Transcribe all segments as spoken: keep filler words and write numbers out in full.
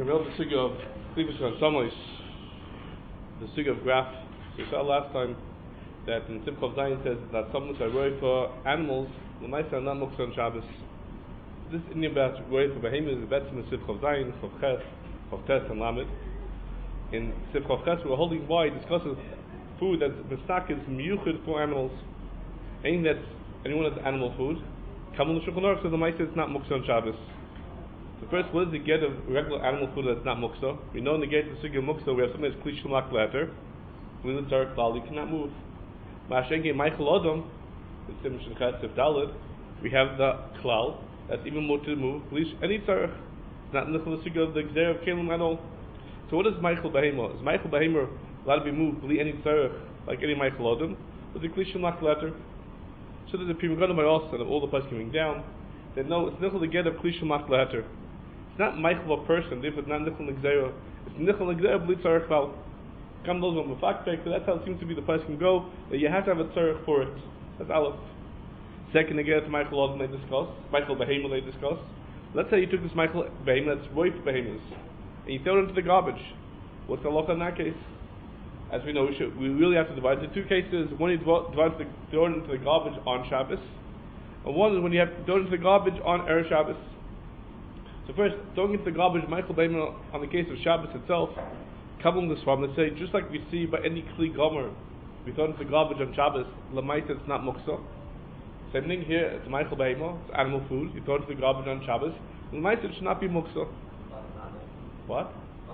real the suga of Klivish on Shamos, the suga of graph. So we saw last time that in Simchav Zayin says that some are roy for animals, the mice are not muksa on Shabbos. This is about roy for behemoths, the best in Simchav Zayin, Chav Ches, Chav Tes, and Lamed. In Simchav Ches, we're holding by discusses food that's misak is miyuchid for animals. Anything that's anyone that's animal food, Kamul Shulchan Aruch says the mice is not muksa on Shabbos. So first, what is the get of regular animal food that's not muksa? We know in the get of the sugi muksa we have something that's klish shalak letter. We live dark bal, you cannot move. Ma'ashenke Michael Odom, the Simshon Chetzev Dalid, we have the klal that's even more to move. Klish any tzarech. It's not in the sugi of the gzer of kelim at all. So what is Michael Behema? Is Michael Behema allowed to be moved bli any tzarech like any Michael Odom? With the klish shalak letter? So there's a people going by us and all the place coming down. They know it's nichel the get of klish shalak letter. It's not Michael a person, therefore it's not Nichel Nigzera. It's Nichel Nigzera B'li Tzarech Bal. Come those on the fact fact, so that's how it seems to be the place can go, that you have to have a Tzarech for it. That's Aleph. Second again, it's Michael Odom they discuss, Michael Behema they discuss. Let's say you took this Michael Behema, that's Roif Behemas, and you throw it into the garbage. What's the halacha in that case? As we know, we, should, we really have to divide it into two cases. One is divide the, throw it into the garbage on Shabbos, and one is when you have to throw it into the garbage on Erev Shabbos. So first, throwing into the garbage, Michael Behema, on the case of Shabbos itself, covering this from, let's say, just like we see by any Kli Gomer, we throw into the garbage on Shabbos, Lamaita it's not Muksa. Same thing here, it's Michael Behema, it's animal food, you throw it into the garbage on Shabbos, Lamaita it should not be Muksa. What?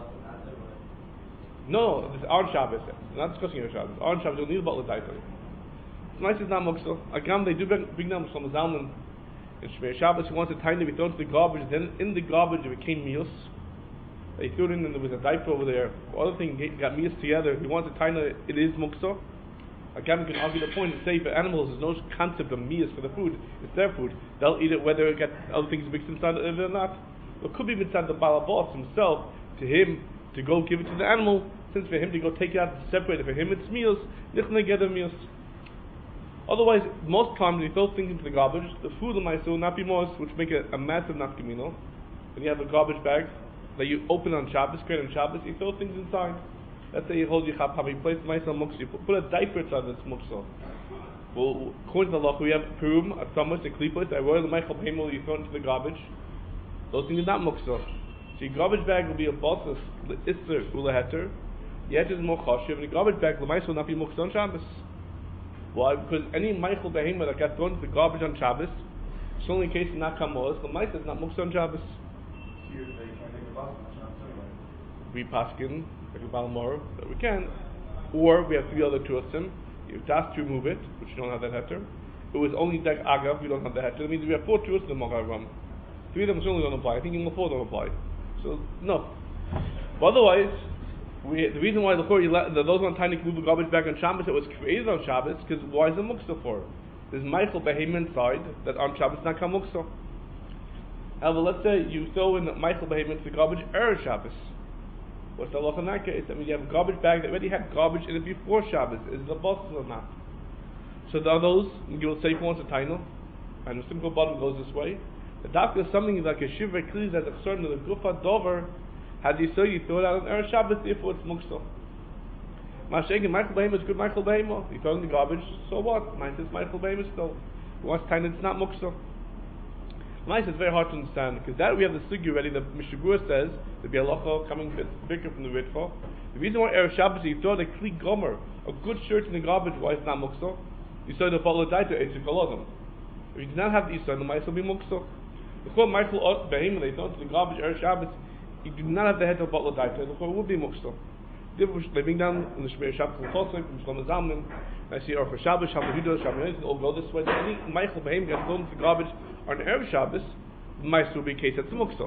No, this is on Shabbos, we're not discussing on Shabbos. On Shabbos, you'll need about L'daita. Lamaita is not Muksa. Again, they do bring down Shlomo Zalman. In Shmei Shabbos, he wants a tiny to be thrown to the garbage. Then in the garbage it became mius. They threw it in, and there was a diaper over there. The other thing got mius together. He wants a tiny. It is muksa. Again, we can argue the point and say for animals, there's no concept of mius for the food. It's their food. They'll eat it whether it gets other things mixed inside it or not. It could be inside the balabos himself to him to go give it to the animal. Since for him to go take it out and separate it, for him it's mius. Nichna get a mius. Otherwise, most times when you throw things into the garbage, the food in my will not be moist, which make it a massive nafkamino. When you have a garbage bag that you open on Shabbos, create on Shabbos, you throw things inside. Let's say you hold your chapam, you place the myself muksa, you put a diaper inside this muksa. Well, according to the law, we have perum, a thomas, a klipos, a royal Michael Behemel, you throw it into the garbage. Those things are not muksa. So your garbage bag will be a bossas, the ister, ula heter. Yet is more chashiv, and the garbage bag, the mice will not be muksa on Shabbos. Why? Because any Michael Behema that got thrown into the garbage on Shabbos, it's only in case of not Kamos, the mice is not muksa on Shabbos. We paskin, like a Balmor, that we can. Or we have three other tuasim. You have das to remove it, which you don't have that heter. It was only dek agav, we don't have the heter. That means we have four tuasim in the Mogaram. Three of them certainly don't apply. I think even the four don't apply. So, no. But otherwise, We, the reason why the Chor, those on tiny move the garbage bag on Shabbos, it was created on Shabbos, because why is it muksa for? There's Michael Behema inside that on Shabbos not come muksa. However, let's say you throw in Michael Behema into the garbage Erev Shabbos. What's the law in that case? I mean, you have a garbage bag that already had garbage in it before Shabbos. Is it a boss or not? So there are those, you will say for once a tiny, and the simple bottom goes this way. The doctor is something like a shiver clear that a certain the gufa dover. How do you say you throw it out on Erev Shabbos, therefore it's muksa? Masha'egin, Michael Behema is good Michael Behema. You throw it in the garbage, so what? Mine says Michael Behema still. He wants time it's not muksa. Mine is very hard to understand, because that we have the sugi already, the Mishabur says, the Bialacha coming bigger from the Ritva. The reason why Erev Shabbos you throw the Kli Gomer, a good shirt in the garbage, why it's not muksa? You saw the Bala Daita, it's a Kolodam. If you do not have the Yisrael, the mice will be muksa. The Chol Michael Behema, they throw it into the garbage Erev Shabbos, you do not have the head of Butler Daita, therefore it would be muksa. They bring down in the Shmei Shabbos from Chosek, from Shlomo Zalman, I see Orfa Shabbos, Shabbos Huda, Shabbos Yonah, all go this way. Any Michael Behema gets thrown into the garbage on Erev Shabbos, the mice will be a case that's muksa.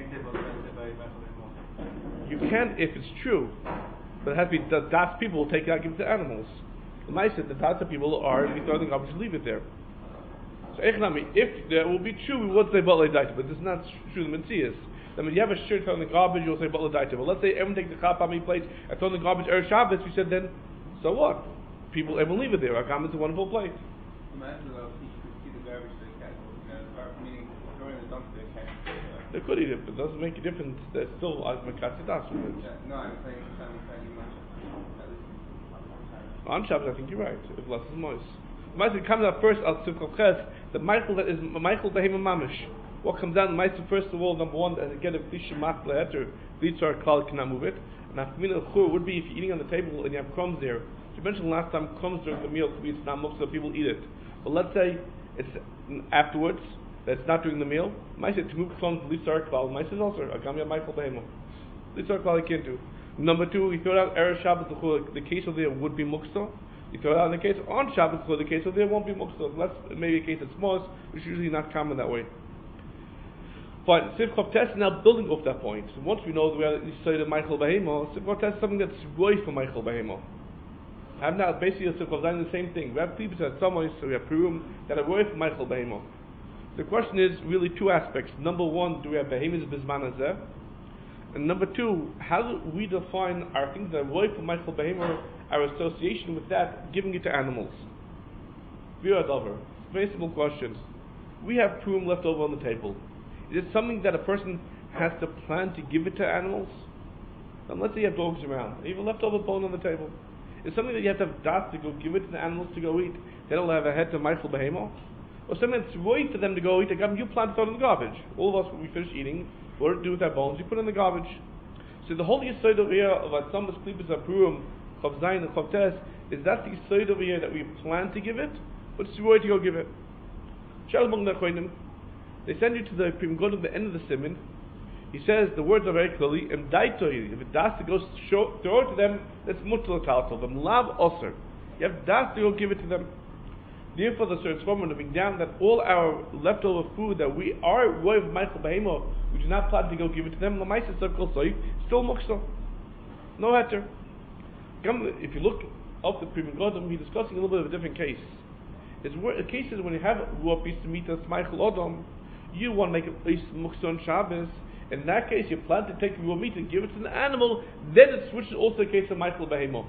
You can if it's true, but it has to be the das people will take it out and give it to animals. The mice said the das people are, if you throw it in the garbage, leave it there. So if that will be true, we would say Butler Daita, but this is not true, the Metzias. I mean, you have a shirt on the garbage, you'll say Butler Daita. But let's say everyone takes the chapam place and throw in the garbage Erev Shabbos, we said then, so what? People, everyone leave it there. Our comment's a wonderful place. Imagine though, if you could see the garbage to the cat, meaning throwing the dumpster, the cat. They could eat it, but it doesn't make a difference. They're still as Makasidas with it. Yeah, no, I'm saying simultaneously on Shabbos, I think you're right. If less is moist. Ma'aser comes out first al Simchas Ches. The Michael that is Michael Behema Mamish. What comes down Ma'aser first of all, number one, as a get a fish mat leheter, Litzar Klal cannot move it. And Afmin al Chur would be if you're eating on the table and you have crumbs there. You mentioned last time crumbs during the meal it's not most of the people eat it. But let's say it's afterwards. That's not during the meal. Ma'aser to move crumbs Litzar Klal. Ma'aser is also Agamya Michael Behema. Litzar Klal you can't do. Number two, you throw it out Erev Shabbos, the case of there would be muksa. You throw it out in the case on Shabbos, the case of there won't be muksa. Unless maybe a case that's small, which is usually not common that way. Fine, Sivchov Test is now building off that point. So once we know that we are say the Michael Behemo, Sivchov Test is something that's roy for Michael Behemo. I have now basically Sivchov Zayin the same thing. We have people that some so we have Purim that are roy for Michael Behemo. The question is really two aspects. Number one, do we have Behemoth Bisman Azeh? And number two, how do we define our things that are roy for Michael Behemoth, our association with that, giving it to animals? Very simple question. We have purim left over on the table. Is it something that a person has to plan to give it to animals? Now, let's say you have dogs around, you have a leftover bone on the table. Is it something that you have to have dots to go give it to the animals to go eat? They don't have a head to Michael Behemoth? Or something that's roy for them to go eat, you plan to throw it in the garbage. All of us, when we finish eating, what do you do with our bones? You put it in the garbage. So the whole yesod over here of Atzamas Klippas Apurim, Chav Zayin and Chav Tes, is that the yesod over here that we plan to give it, but it's right to go give it. They send you to the Prim God at the end of the Siman. He says the words are very clearly, Im daitoi, if it does to go show, throw it to them, that's mutal taltal, them lav osir. You have das to go give it to them. Therefore, the Sir Tzvah to bring down that all our leftover food that we are roy of Michael Behemo, we do not plan to go give it to them. Lamaisa Circle Soif, still muksa, no heter. If you look up the Prim Godim, he's discussing a little bit of a different case. It's where a case is when you have a raw piece of meat that's Michael Adam, you want to make it place muksa on Shabbos. In that case, you plan to take the raw meat and give it to the animal. Then it switches also a case of Michael Behemo.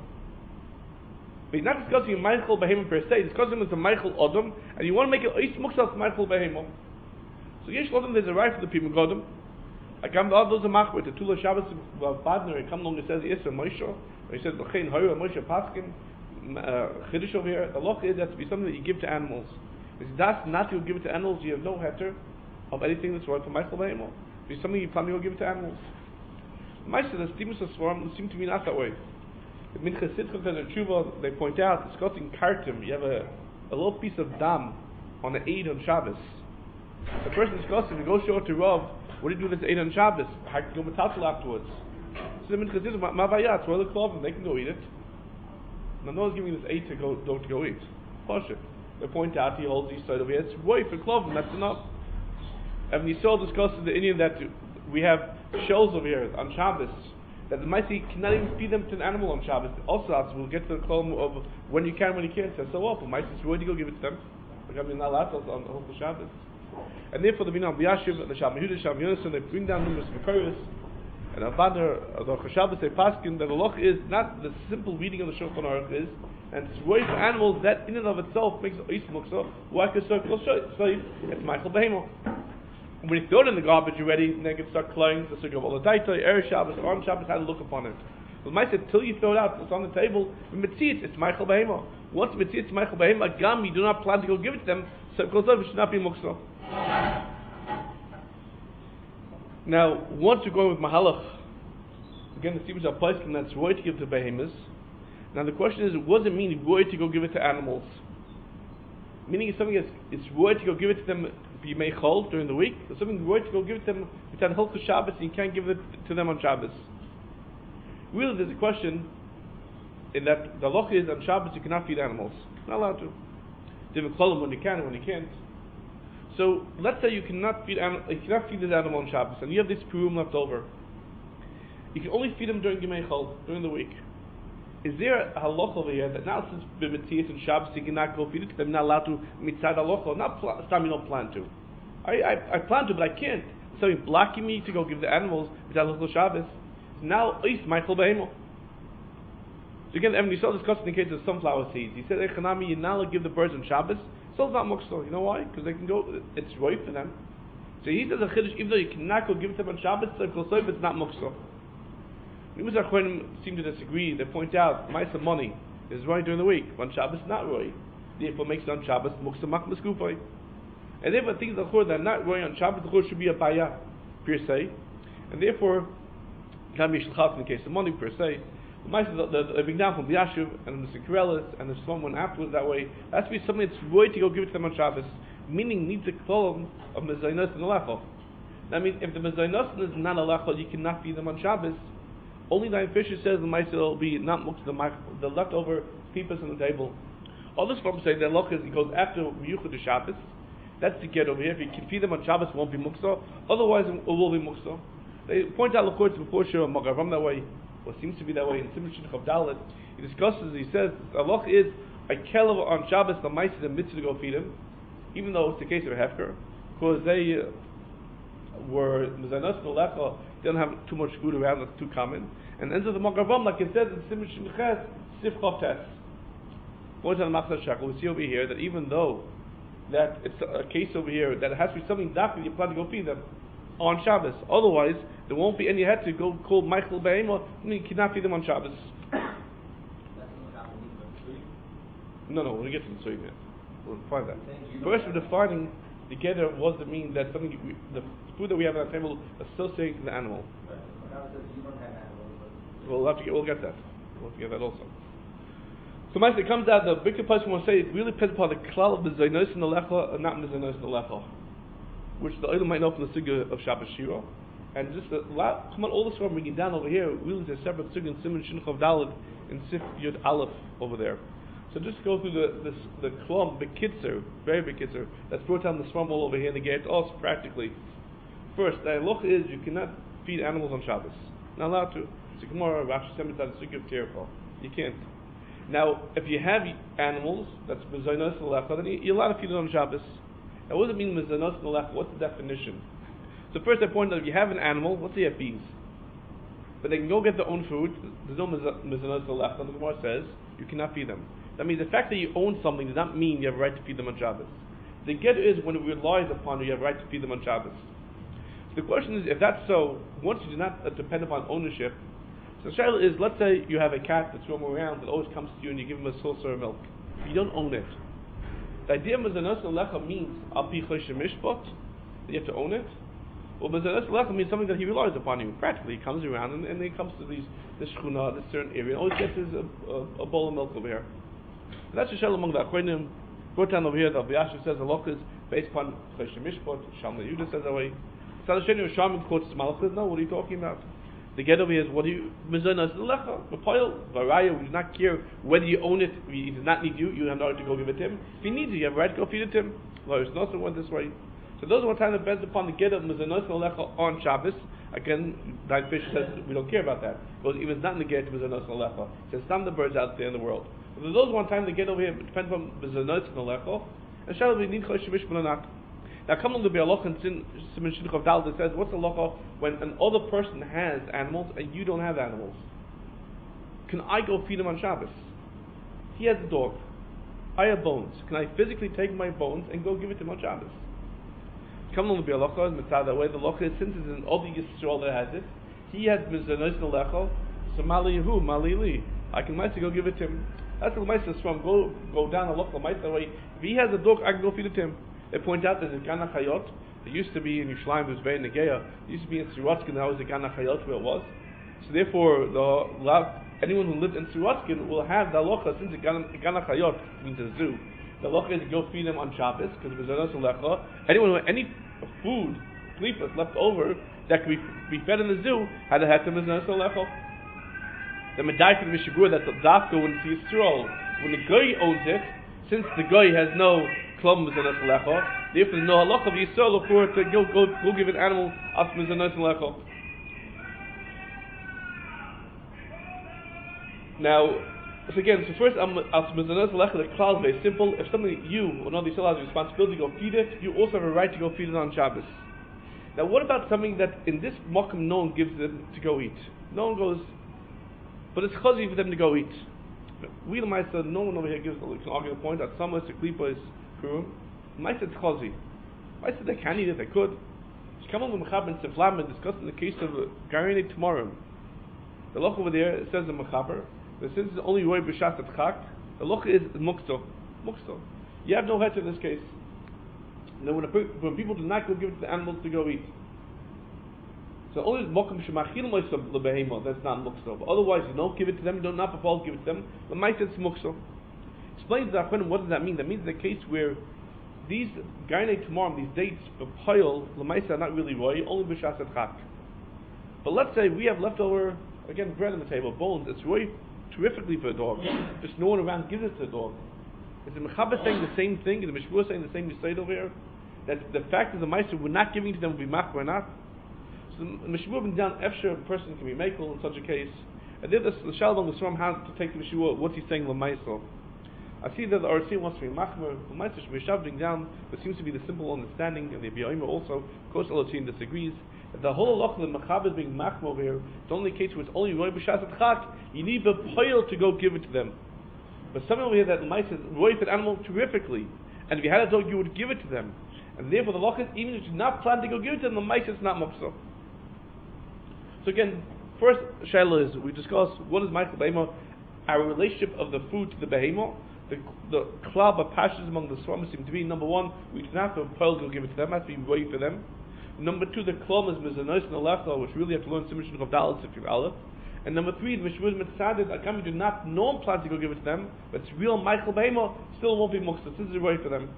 But he's not discussing Michael Behemo per se, he's discussing as a Michael Adam, and you want to make it Ois Muksal Michael Behemo. So Yesh Adam, there's a right for the people Godim. I come to all those a machwit, the Tula Shabbos Badner, he come along and says, Yisra Moshe, or he says, L'chein Hoyer Moshe Paskin, Chiddush over here, the law is that to be something that you give to animals. If that's not to give it to animals, you have no heter of anything that's right for Michael Behemo. If it's something you plan to give it to animals. The Meister, the Stimus of Swarm, seem to be not that way. The Minchas Sitzchok and the Tshuva, they point out, it's got in Kartim, you have a, a little piece of dam on the Eid on Shabbos. The person discusses, if you go show it to Rav, what do you do with this Eid on Shabbos? How can you go metaltal afterwards? So the Minchas Sitzchok, Mavayat, throw the cloth, they can go eat it. Now no one's giving this Eid to go, to go eat. Push it. They point out, he holds these side over here, it's way for cloth, and that's enough. And Yisrael discusses the Indian that we have shells over here on Shabbos, that the Maisi cannot even feed them to an animal on Shabbos. Also, we'll get to the column of when you can, when you can't. So, so what? But Maisi, where do you go give it to them? Like, I mean, not allowed on the whole Shabbos. And therefore, the Binah B'Yashiv, the Shabbat Yehuda, Shabbat Yonason, they bring down numerous Mekayos, and Avadar, the Shabbos, they paskin, that the loch is not the simple reading of the Shulchan Aruch is, and it's way for animals that in and of itself makes it Ois Muksa, why could circle say it's Michael Behemo. When you throw it in the garbage already, then you can start cleaning the circle of all the Daitoi, Erev Shabbos, on Shabbos, how to look upon it. But Mike said, till you throw it out, it's on the table, Mitzitz, it's Michael Behemo. Once Mitzitz, it's Michael Behemo, Agam, you do not plan to go give it to them, so it should not be Muksa. Now, once you're going with Mahalach, again, the Stevens are placed, and that's roy to give to Behemoths. Now, the question is, what does it mean, roy to go give it to animals? Meaning it's something that's it's roy to go give it to them you may hold during the week, or something roy to go give it to them it's on Hilchos Shabbos and you can't give it to them on Shabbos. Really there's a question in that the loch is on Shabbos you cannot feed animals. Not allowed to. Different call them when you can and when you can't. So let's say you cannot feed anim- you cannot feed this animal on Shabbos and you have this purim left over. You can only feed them during Yemei Chol, during the week. Is there a halach over here that now since B'Mitzias and Shabbos you cannot go feed it to them, not allowed to mitzad halacha, not pl- time you don't plan to. I, I I plan to, but I can't. Something blocking me to go give the animals mitzad halacha Shabbos. Now, Eis Michael Behemo. So again, Evan Yisrael discussed in the case of sunflower seeds. He said, Echanami, you're not allowed to give the birds on Shabbos. So it's not muksal. You know why? Because they can go, it's right for them. So he says a chiddush, even though you cannot go give it to them on Shabbos, it's not muksa. Numerous Achronim seem to disagree. They point out, Ma'aser money is right during the week. On Shabbos, not right. Therefore, makes it on Shabbos muksa machmas kufay. And therefore, things that are not right on Shabbos, the should be a baya per se. And therefore, can be shulchat in the case of money per se. The Ma'aser, the, the, the example of the Yashuv and the Sikrelis and the someone afterwards that way, it has to be something that's right to go give it to them on Shabbos. Meaning, needs a kolon of mezainos and a lechol. That means if the mezainos is not a lechol, you cannot feed them on Shabbos. Only Nine Fisher says the Ma'aser will be not muksa, the, the leftover peepers on the table. Others from say that loch is it goes after Miyuchad to Shabbos. That's to get over here. If you can feed them on Shabbos, it won't be muksa. Otherwise, it will be muksa. They point out the before Shira Magaram that way, or seems to be that way in Simon Shich of Dalit. He discusses. He says the loch is a kelev on Shabbos. The Ma'aser the mitzvah to go feed him, even though it's the case of a hefker, because they uh, were mezanos and lecha. They don't have too much food around, that's too common. And ends of the Magavam, like it says in Simon Shimches, Sifchov Tes. Points on the Machzor Shekel, we see over here that even though that it's a case over here that it has to be something dark that you plan to go feed them on Shabbos. Otherwise, there won't be any head to go call Michael Behemo, and you cannot feed them on Shabbos. No, no, we'll get to the Tzurim yet. We'll find that. First, we're defining together what does it mean that something we, the food that we have on our table associated to the animal. We'll have to get. We'll get that. We'll have to get that also. So, Ma'aser, it comes out the bigger person will say it really depends upon the klal of the zaynos and the lecha, and not the zaynos and the lecha, which the item might know from the sugya of Shabbos Shira. And just a lot, come on, all this from bringing down over here, really is a separate sugya in Simon Shinchov Daled in Sif Yud Aleph over there. So just go through the this, the klum, the kitzer, very big kitzer, that's brought down the swamp all over here in the gate, also practically. First, the halach is you cannot feed animals on Shabbos. Not allowed to. So Gemara, Rashi Semitat, Sugya of Tirchol. You can't. Now, if you have animals, that's mezainos lecha, then you're allowed to feed it on Shabbos. Now, what does it mean mezainos lecha? What's the definition? So first I point out, if you have an animal, let's say you have bees, but they can go get their own food, there's no mezainos lecha, the Gemara says, you cannot feed them. That means the fact that you own something does not mean you have a right to feed them on Shabbos. The get is when it relies upon you, you have a right to feed them on Shabbos. So the question is, if that's so, once you do not uh, depend upon ownership, so the shaila is, let's say you have a cat that's roaming around that always comes to you and you give him a saucer of milk. You don't own it. The idea of mezanos lecha means al pi chosh mishpat, that you have to own it. Well, mezanos lecha means something that he relies upon you. Practically, he comes around and, and he comes to these this shchuna, this certain area, and always gets his a, a, a bowl of milk over here. And that's the shaila among the Achronim. Brought down over here, the Yashuv says the loch is based upon chosh mishpat. Shalma Yehuda says that way. Sadasheni Shalman quotes Malachus. No, what are you talking about? The get over here is what do you mezanos lecha? V'poil v'raya. We do not care whether you own it. He does not need you. You have no right to go give it to him. If he needs you, you have a right to go feed it to him. Lois Nosson went this way. So those are what time that depends upon the get of mezanos lecha on Shabbos. Again, Nine Fish says we don't care about that because even it's not in the get mezanos lecha. It says some of the birds out there in the world. But those one time the get over here depends upon mezanos lecha. And shall we need chosh mishpat or not? Now, come along to be a loch in Simon Shidduch Dal that says, what's a loch when an other person has animals and you don't have animals? Can I go feed him on Shabbos? He has a dog. I have bones. Can I physically take my bones and go give it to him on Shabbos? Come along to be a loch in Mitzvah that way. The loch is, since it's an Odi Yisrael that has it, he has Mizanos Lecho, so Mali Yehu, Mali Li. I can myself go give it to him. That's the Lamaisa from. Go go down the loch, Lamaisa that way. If he has a dog, I can go feed it to him. They point out there's a Gana Chayot. It used to be in Yerushalayim, it was very Negeya. It used to be in Sirotkin, that was the Gana Chayot where it was. So therefore, the anyone who lived in Sirotkin will have the halacha, since the Gana Chayot means a zoo. The halacha is to go feed them on Shabbos, because it was lecha. Anyone who had any food, sleepless, left over, that could be, be fed in the zoo, had to have them as lecha. The Medai for the Mishabur, that's the Dafka when it's Yisrael. When the Goy owns it, since the Goy has no klum mezanos lecha, therefore no halacha of Yisrael for to go go go give an animal as mezanos lecha. Now, so again, so first as mezanos lecha, the klal is very simple. If something you or another Yisrael has a responsibility to go feed it, you also have a right to go feed it on Shabbos. Now, what about something that in this makom no one gives them to go eat? No one goes, but it's chazi for them to go eat. We the Ma'aser, no one over here gives. We can argue the point that some is klipa is kurum. Ma'aser it's chazi. Ma'aser they can eat it, they could. She come on the Mechaber and Seflam and discussing the case of Garine tomorrow. The loch over there, it says the Mechaber, but since it's only Roy B'Shas at Chak, the loch is Mukso. Mukso. You have no head in this case. Now when, a, when people do not go give it to the animals to go eat. So only Mokum Shemachil Moisab Lebehema, that's not Mukso. But otherwise you don't give it to them, you don't not befall give it to them, but Maisa it's Mukso. Explains the Achronim, what does that mean? That means the case where these Garnei tomorrow, these dates, the pile, Lamaisa are not really Roy, only B'Shas at Chak. But let's say we have leftover, again, bread on the table, bones, it's Roy terrifically for a dog. Just no one around gives it to a dog. Is the Mechaber saying the same thing? Is the Mishmur saying the same Yisayid over here? That the fact that the Meister we're not giving to them will be Machmer or not? So the Mishmur brings down, Efsher, a person can be Mekel in such a case. And then the Shalom the Swarm has to take the Mishmur, what's he saying, Lamaisa? I see that the Arsi wants to be Machmer, Lamaisa should be shoving down, but seems to be the simple understanding, and the B'yomer also, of course, Elohim disagrees. The whole loch of the Mechaber is being machmer over here. It's only a case where it's only Roy B'Shas at Chak. You need the poil to go give it to them. But something over here that the mice is Roy for the animal terrifically, and if you had a dog, you would give it to them. And therefore, the loch is even if you did not plan to go give it to them, the mice is not mukso. So again, first shaila is we discuss what is Michael Behema, our relationship of the food to the Behema. The the club of passions among the Swarm seem to be number one. We do not have a poil to go give it to them. It has to be Roy for them. Number two, the klom is mizanos in the left, which really have to learn Simon of Dalit if you're Aleph. And number three, the Mishmur Mitzadid, Akami do not know plan to go give it to them, but it's real Michael Behema, still won't be Muksa. This is a way for them.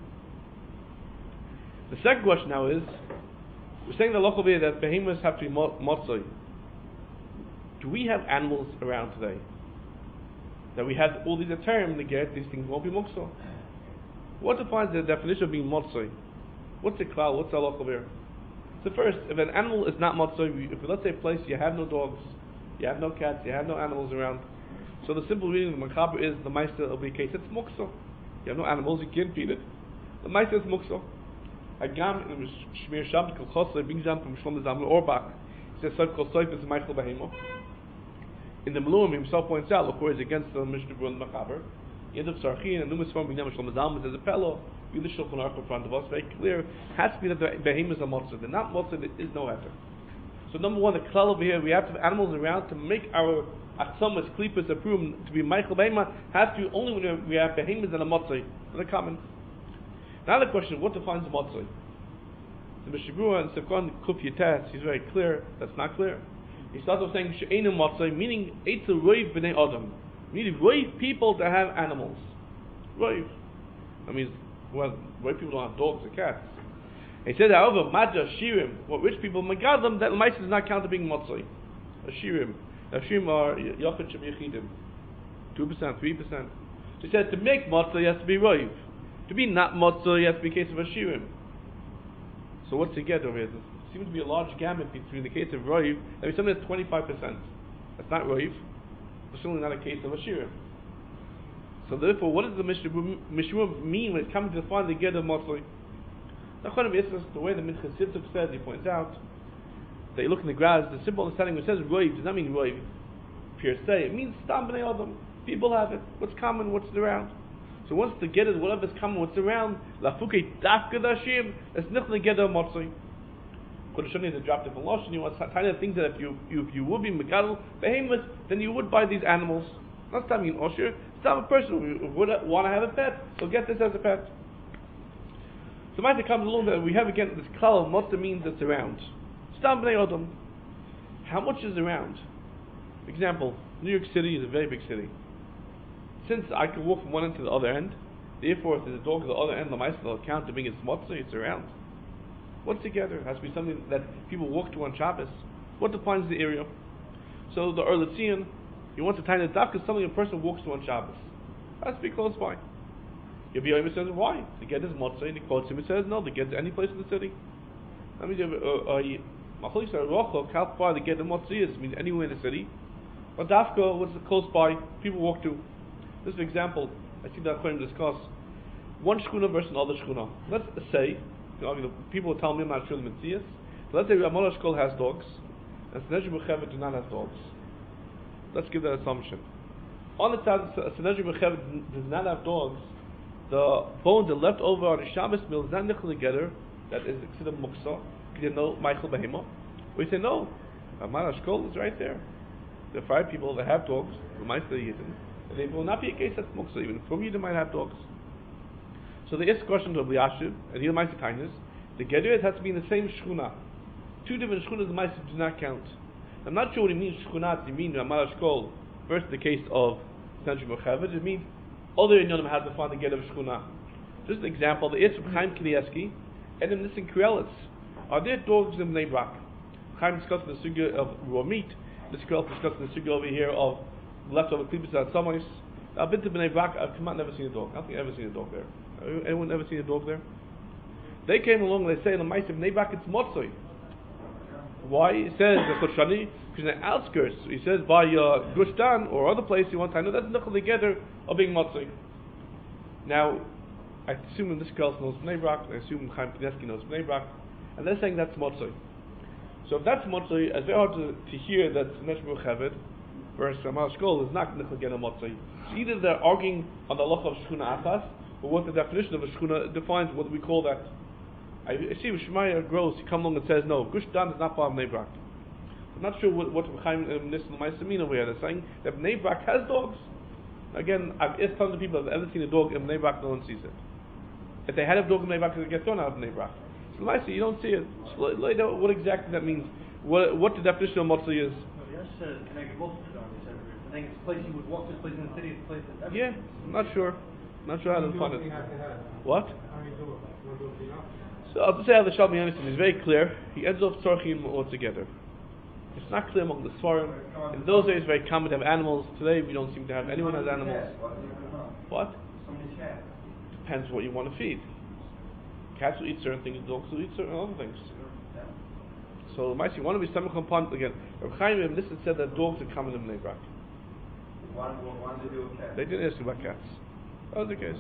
The second question now is, we're saying the local way that Behemoths have to be Motzoi. Do we have animals around today? That we have all these terms to get, these things won't be Muksa. What defines the definition of being Motzoi? What's the klal? What's the local way? So first, if an animal is not motzoi, if let's say a place you have no dogs, you have no cats, you have no animals around, so the simple reading of the Mechaber is the Meister will be a case, it's mukso. You have no animals, you can't feed it. The Meister is mukso. Agam in the Shmir Shabbat Kol Chosai brings down from Shlomo Zalman Auerbach. He says Sof Kol Sof is Michael Behema. In the Meluim himself points out, of course, against the Mishnah and the Mechaber. The end of Sarchin and Numas Form Bignam Shlomo Zalman says a fellow. You the Shulchan Aruch in front of us, very clear. Has to be that the behemoths are motzah. They're not motzah. There is no heter. So number one, the klal over here, we have to have animals around to make our atzomas, klipas, approved to be Michael Behema. Has to be only when we have behemoths and a motzah. They're common. Now the question: what defines motzah? The Mishabura and Sefkon Kuf Yitas, he's very clear. That's not clear. He starts off saying she'enu motzah, meaning eitz roiv b'nei adam, meaning roiv people to have animals. Roiv. That means. Well, white people don't have dogs or cats. He said, however, Madja, Shirim, what rich people, Megadam, that mice does not count as being Motzoi. A Shirim. A Shirim are Yochid Shem Yechidim. two percent, three percent. He said, to make Motzoi, you have to be Roiv. To be not Motzoi, you have to be a case of a Shirim. So what's the get over here? There seems to be a large gamut between the case of Roiv, that means something that's twenty-five percent. That's not Roiv. It's certainly not a case of a Shirim. So therefore, what does the Mishmur mean when it comes to define the get of Motzoi? The way the Minchas Sitzuk says, he points out that you look in the grass, the simple understanding which says Roiv does not mean Roiv per se. It means Stam B'nei Adam. People have it. What's common, what's around. So once the get is whatever's common, what's around, Lafuke Dafka Dashim, it's not the get of Motzoi. Kodashoni is a drop different lotion. You want tiny things that if you, you if you would be Megadol Behemoth, then you would buy these animals. Not Stam in Osher. Stam a person who would want to have a pet, so get this as a pet. So might it comes along that we have again this klal of what means it's around. Stam b'nei Adam. How much is around? Example, New York City is a very big city. Since I can walk from one end to the other end, therefore if there's a dog at the other end, the mice will count to being its motzah, it's around. What's together? It has to be something that people walk to on Shabbos. What defines the area? So the Erletzion, you want to tie the dafka something a person walks to on Shabbos. It has to be close by. Your B'yomer says, why? The get is motzah, and he quotes him and says, no, the get is any place in the city. That means you have a Macholis Rochok, how far the get of motzah is, means anywhere in the city. But dafka, what's close by, people walk to. This is an example, I see that according to discuss. One shchuna versus another shchuna. Let's say, you know, people will tell me I'm not sure the Metzias. So let's say Ramon Ashkol has dogs, and Sanhedrin Mechevet do not have dogs. Let's give that assumption. On the side, Sanhedrin Mechevet does not have dogs. The bones are left over on the Shabbos meal is not nichel together, that is considered muksa. You know, Michael Behemo. We say no. Amar Ashkol is right there. There are five people that have dogs. The Meister Yidden, and it will not be a case that's muksa. Even from Yidden might have dogs. So the first question to Eliashiv and here Meister Tainis, the Geduyot has to be in the same shchuna. Two different shchunas the Meister do not count. I'm not sure what he means shchunat. You mean Amar Ashkol. First, the case of Sanjay Mochavid. It means other Inyanim have to find the get of shchuna. Just an example, the Yitzhak Chaim Kilievsky and in Nissen Krelis. Are there dogs in Bnei Brak? Chaim discussing the sugya of raw meat. This girl discussing the sugya over here of leftover klibus at Somos. I've been to Bnei Brak. I've come out, never seen a dog. I don't think I've ever seen a dog there. Anyone ever seen a dog there? They came along and they say in the Ma'aseh Bnei Brak it's motzoi. Why? He says the Koshani because in the outskirts. He says by uh, Gush Dan or other place you want to know that's nothing together of being motzoi. Now, I assume this girl knows Bnei Brak. I assume Chaim Kanievsky knows Bnei Brak, and they're saying that's motzoi. So if that's motzoi, it's very hard to, to hear that Nesh Muchavid versus Amar Shkol is not Nichel Gena motzoi. So either they're arguing on the halacha of Shchuna Achas, or what the definition of a Shchuna defines what we call that. I, I see with Shemaya grows, he comes along and says no, Gush Dan is not part of Bnei Brak. I'm not sure what what Chaim Nissen Ma'aseh mean over here. They're saying that Bnei Brak has dogs. Again, I've asked tons of people have ever seen a dog in Bnei Brak, no one sees it. If they had a dog in Bnei Brak, they get thrown out of Bnei Brak. So Ma'aseh, you don't see it. So, like, what exactly that means? What what the definition of motzei is? I think it's a place you would walk to, a place in the city, it's a place that... Yeah, I'm not sure. Not sure how to define it. What? So I'll just say how the Shalom Yonason is very clear. He ends off tzorchim altogether. It's not clear among the Sfarim. In those days, it's very common to have animals. Today, we don't seem to have anyone has animals. What? Depends what you want to feed. Cats will eat certain things, dogs will eat certain other things. So, Ma'aseh, you want to be samach upon again. Reb Chaim Ibn Nissen said that dogs are common in Bnei Brak. Why did they do with cats? They didn't ask you about cats. That was the case.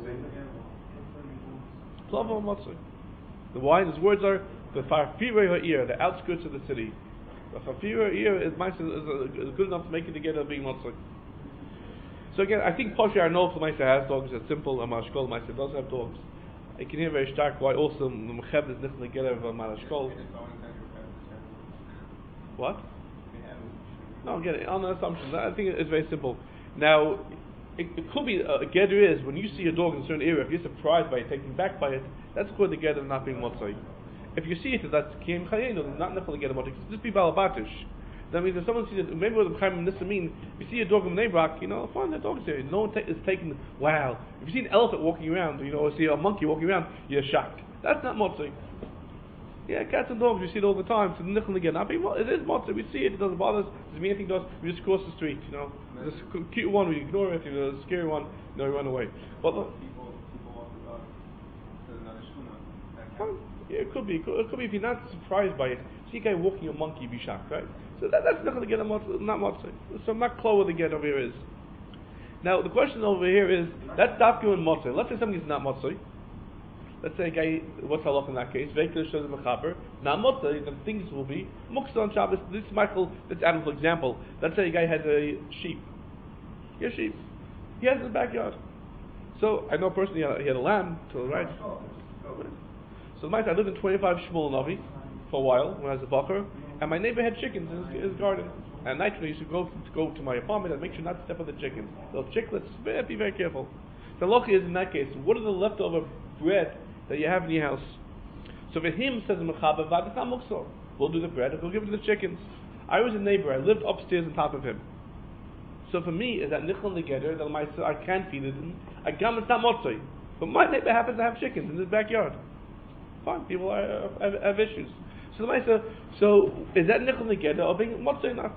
Plava Motzei. The why? His words are the Farfirei Ha'ir, the outskirts of the city. The Farfirei Ha'ir is, is, is good enough to make it together being Motzei. So again, I think Poshi Arnolf Ma'aseh has dogs. It's simple. Amar Shkol Ma'aseh does have dogs. I can hear very stark why also the Mecheb is nichel together of Amar Shkol. What? No, again, on the assumption, I think it's very simple. Now, it, it could be uh, a gather is when you see a dog in a certain area, if you're surprised by it, taken back by it, that's called the gather not being motzai. If you see it, that's kim chayenu, not nichel together motzai. Just be balabatish. That means if someone sees it, maybe what the Chaim Nissen mean, if you see a dog in Bnei Brak, you know, fine, that dog's there. No one ta- is taking, wow. If you see an elephant walking around, you know, or see a monkey walking around, you're shocked. That's not motzai. Yeah, cats and dogs, we see it all the time. So nichel again, it is motzei. We see it. It doesn't bother us. It doesn't mean anything to us. We just cross the street. You know, this cute one we ignore it. The scary one, you know, we run away. But look, people, people walk the dog to another shchuna. fine. Yeah, it could be. It could, it could be if you're not surprised by it. See a guy walking a monkey, be shocked, right? So that, that's nichel again, not motzei. So not clear what the get over here is. Now the question over here is that's dafka and motzei. Let's say something's not motzei. Let's say a guy, what's halach in that case? Veikler shows him a chaper. Now motzei, then things will be muksa on Shabbos. This is Michael. This animal, for example. Let's say a guy has a sheep. He has sheep. He has it in his backyard. So I know a person he had, he had a lamb to the right. So the I lived in twenty-five Shmuel Navi for a while when I was a bacher, and my neighbor had chickens in his, his garden. At night when I used to go to go to my apartment, I'd make sure not to step on the chickens. Those chicklets, be very careful. The loch is in that case, what are the leftover bread that you have in your house? So for him, says the Mechaber, it's not muksor. We'll do the bread and we'll give it to the chickens. I was a neighbor, I lived upstairs on top of him. So for me, is that nichel together, that my I can't feed it, and I gam it's not motzei. But my neighbor happens to have chickens in his backyard. Fine, people are, have, have issues. So the Maisa, so is that nichel together or being motzei or not?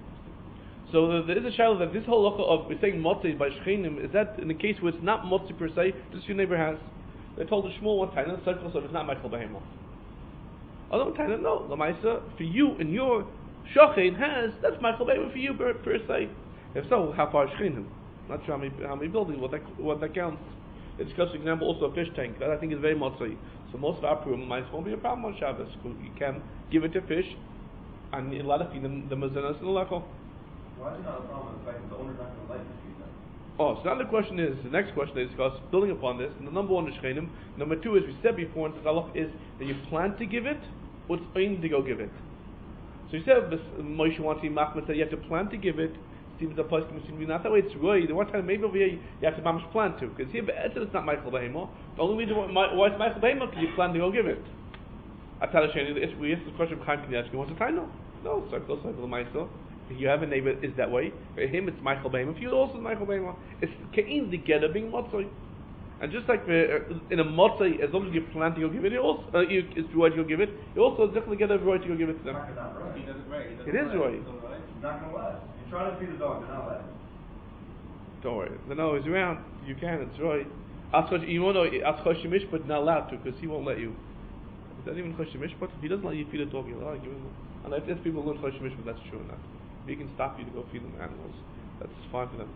So uh, there is a shadow that this whole locha of saying motzei by shchenim, is that in the case where it's not motzei per se, just your neighbor has. They told the Shmuel one time, so it's not Michael Behemo. Other one time, no, the Maisa, for you and your shochin has, that's Michael Behemo for you per, per se. If so, how far is shchenim? Not sure how many, how many buildings, what that, what that counts. It's just an example also a fish tank, that I think is very motzei. So most of our purim mice won't be a problem on Shabbos. You can give it to fish, and you're allowed to feed them the mazanas and the lechol. Why is it not a problem if the owner's not going to like to feed them? Oh, so now the question is, the next question they discuss, building upon this, and the number one is shchenim. Number two, as we said before in Tzalach, is that you plan to give it, what's in to go give it. So you said Moshe wants to be machmas that you have to plan to give it. Seems the place can be not that way. It's really the one time maybe over here you have to mamish plan to, because here it's not Michael Behemo. The only reason why it's Michael Behemo because you plan to go give it. I tell you, we asked the question of Chaim Kanievsky. Wants to tie no, no. So close to the Meister. If you have a neighbor is that way. For him it's Michael Behemo. For you also it's Michael Behemo. It's kein together being motzoi. And just like the, in a motzei, as long as you plan to go give it, it also uh, you, it's right to go give it. You also definitely get a right to go give it to them. Not right. He does it right. He does it is right. He's not going to let. You're trying to feed the dog. They're not letting. Don't worry. No, he's around. You can. It's right. You won't know. Ask Chosh Mishpat not allowed to because he won't let you. Is that even Chosh Mishpat? If he doesn't let you feed a dog, you'll give him. And if there's people who learn Chosh Mishpat, that's true enough. If he can stop you to go feed them animals, that's fine for them.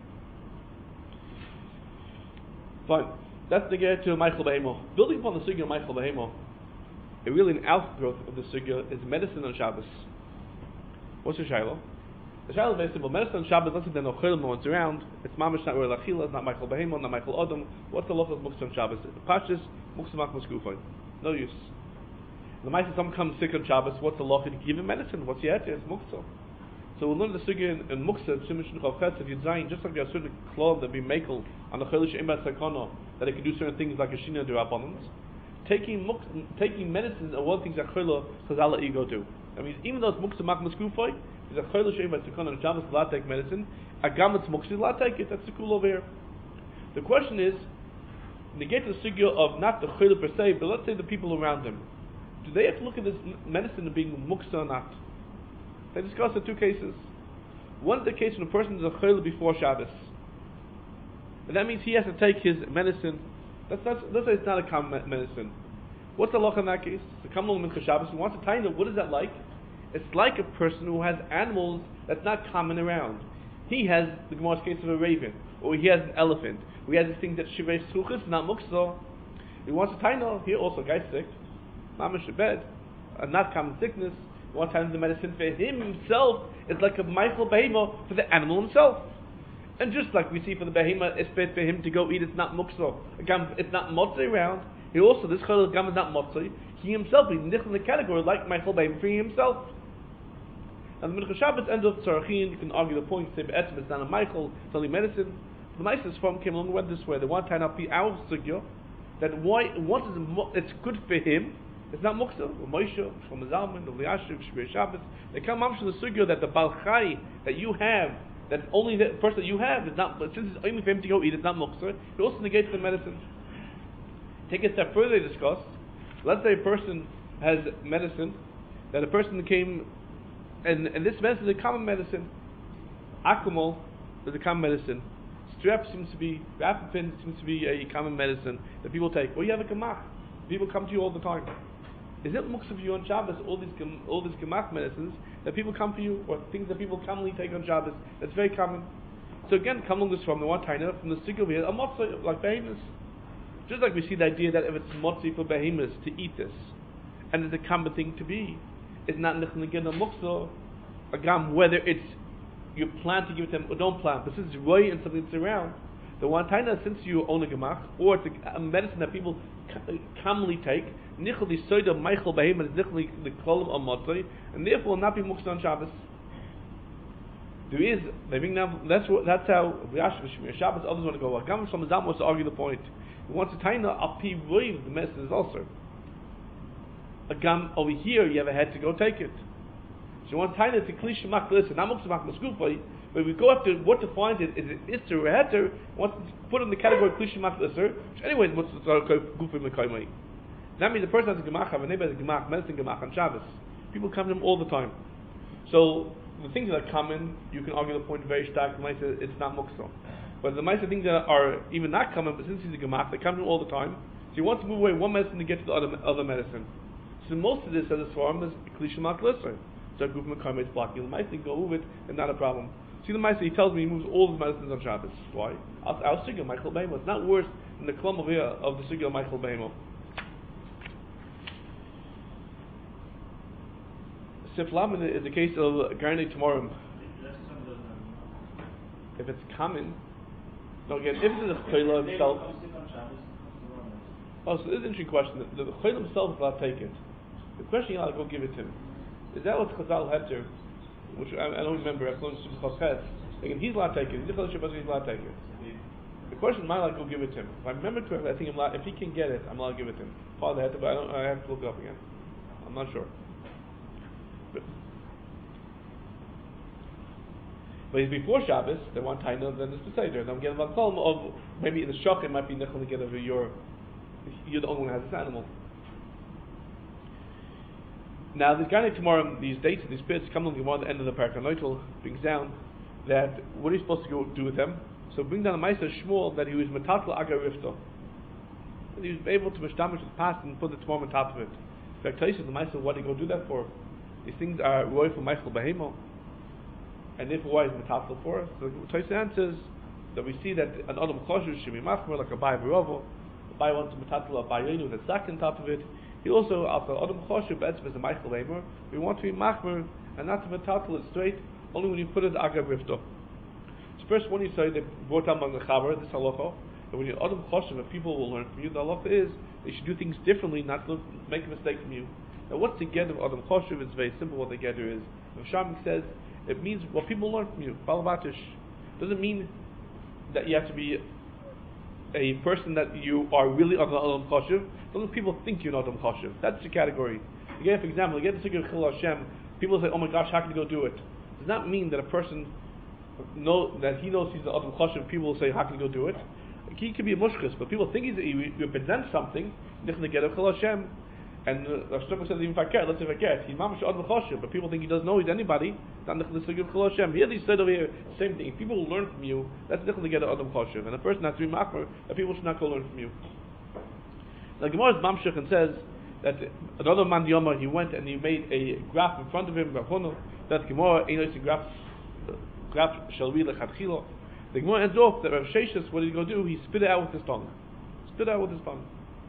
Fine. That's the get to Michael Behemo. Building upon the sugya of Michael Behemo, a really an outgrowth of the sugya is medicine on Shabbos. What's the shiloh? The shiloh is very simple. Medicine on Shabbos doesn't mean no cholim, no one's around. It's mamish not real achila. It's not Michael Behemo, not Michael Adam. What's the loch of muksa on Shabbos? Pashtus muksa machmas gufay. No use. The mice someone comes sick on Shabbos. What's the loch? Give him medicine. What's the answer? It's muksa. So we learn the sugya in, in muksa, if you're dying, just like there are certain cloths that be makel on the cholish imba sakana, that it can do certain things like a shina derabbanans. Taking muk, taking medicine are one of the things that cholah says Allah ego do. That means even though it's muksa machmas gufay, there's a cholish imba sakana on Shabbos allowed to take medicine. A gametz muksa allowed to take it. That's the cool over here. The question is, negate the sugya of not the cholah per se, but let's say the people around him. Do they have to look at this medicine as being muksa or not? They discussed the two cases. One is the case when a person is a chayil before Shabbos, and that means he has to take his medicine. That's not. Let's say it's not a common medicine. What's the law in that case? The common mincha Shabbos. We want to tell you what is that like? It's like a person who has animals that's not common around. He has the Gemara's case of a raven, or he has an elephant, or he has this thing that shivei suchas, not muksa. He wants to tell you here also guy's sick, mamish a bed, a not common sickness. One time the medicine for him himself is like a Michael Behemo for the animal himself. And just like we see for the Behema, it's fit for him to go eat, it's not muksa. Again, it's not motzei around. He also, this Chol Gam is not motzei. He himself is in the category like Michael Behema for himself. And the Mincha Shabbos end of Tzarachin, you can argue the point, say Be'etzim, it's not a Michael, it's only medicine. The Mises from came along and went this way. They want to tie up the our sugya, that why, what is, it's good for him. It's not muksa, or Moshe, Shlomo Zalman, or Liashiv, Shmir Shabbos. They come up to the sugya that the Balchai that you have, that only the person that you have is not, but since it's only for him to go eat, it's not muksa. It also negates the medicine. Take a step further, they discuss. Let's say a person has medicine, that a person came, and, and this medicine is a common medicine. Akumol is a common medicine. Strep seems to be, Rapapin seems to be a common medicine that people take. Well, you have a gemach. People come to you all the time. Is it muksa for you on Shabbos, all these all these gemach medicines that people come for you, or things that people commonly take on Shabbos? That's very common. So again, come along this from the one taina from the sugya here, a motzei like behemoths. Just like we see the idea that if it's motzei for behemoths to eat this, and it's a common thing to be, it's not necessarily again a muksa, again whether it's you plan to give it to them or don't plan. But since it's roy and something that's around, the one taina, since you own a gemach or it's a, a medicine that people commonly take, nichel the soida Michael Behema is nichel the kolam or motzei, and therefore will not be muksa on Shabbos. There is, they bring now, that's what, that's how Riyash Shmir Shabbos others want to go. Gam Shlomo Zalman wants to argue the point. He wants to taina al pi roiv the medicine is also. A gam over here you have a head to go take it. So you want to taina to kli shemak listen, not muksa mak maskufay. But we go after what defines it, is it Isser or Heter, wants to put in the category Klish Mak Isser, which anyway what's the Gufim Mekoimai. That means the person has a Gemach, have a neighbor has a Gemach, medicine Gemach on Shabbos. People come to him all the time. So the things that are common, you can argue the point very stark, the Maisa, it's not Muksa. But the Maisa things that are even not common, but since he's a Gemach, they come to him all the time. So he wants to move away one medicine to get to the other, other medicine. So most of this as a form is Klish Mak Isser. So Gufim Mekoimai is blocking. The Maisa go move it, and not a problem. See the Maisa, he tells me he moves all his medicines on Shabbos. Why? Our sugya Michael Behemo. It's not worse than the klum of here of the sugya Michael Behemo. Siflam is the case of Garnei Tomorim. If it's common, no again, if it's a chayla himself. Oh, so this is an interesting question. The, the chayla himself is allowed to take it. The question you ought to go give it to him. Is that what Chazal had to? Which I, I don't remember. I've learned Chazal. Like if he's allowed to take it, he's allowed to take it. The question is, am I allowed to go give it to him? If I remember correctly, I think I'm allowed, if he can get it, I'm allowed to give it to him. Father had to, but I don't. I have to look it up again. I'm not sure. But, but if before Shabbos, they want Taina, then it's Peseder. Then I'm getting about Kolm of maybe in the Shach it might be Nichol to get over your. You're the only one who has this animal. Now the guy tomorrow, these dates, these spirits come on the one end of the Parak HaNotel brings down that what are you supposed to go do with them? So bring down a Ma'aser Shmuel that he was Metatel Agar Rifta. He was able to mishdamish his past and put the tomorrow on top of it. In fact, Taisa the Ma'aser, what did he go do that for? These things are roy for Michael Behemo. And therefore why is Metatel for? So Taisa answers that we see that an Adam Choshev should be machmer like a Bai V'Rovo. A Bai wants to Metatel a Bai Yenu with a sack on top of it. He also, after Adam Choshev, Etzv is a Michael Behemo. We want to be machmer and not to Metatel it straight, only when you put it Agar Rifta. First, when you say they brought down on the Chaber, this halacha, and when you're Adam Choshev, and people will learn from you, the halacha is they should do things differently, not to make a mistake from you. Now, what's the get of Adam Choshev? It's very simple. What the get is, Rav Shamik says, it means what people learn from you. Balavatish doesn't mean that you have to be a person that you are really on the Adam Choshev. Doesn't people think you're an Adam Choshev? That's the category. Again, for example, you get the Sikh of Chil Hashem. People say, "Oh my gosh, how can you go do it?" Does not mean that a person know that he knows he's the Adam Choshev. People will say, how can you go do it? He could be a mushkis, but people think he's, he represents something. Nichna get of Chil Hashem, and Rav Shlomo says even Fakir. Let's say Fakir. He's mamash Adam Choshev, but people think he doesn't know he's anybody. Not Nichna Sig of Chil Hashem. Here they said over here, same thing. If people learn from you, that's Nichna get of Adam Choshev, and a person has to be machmer that people should not go learn from you. Now Gemara is mamshech and says that another man Yoma he went and he made a graph in front of him. That Gemara ain't a graph. Graph shall read lechatchila. The Gemara ends off that Rav Sheshes, what did he go do? He spit it out with his tongue. Spit it out with his tongue.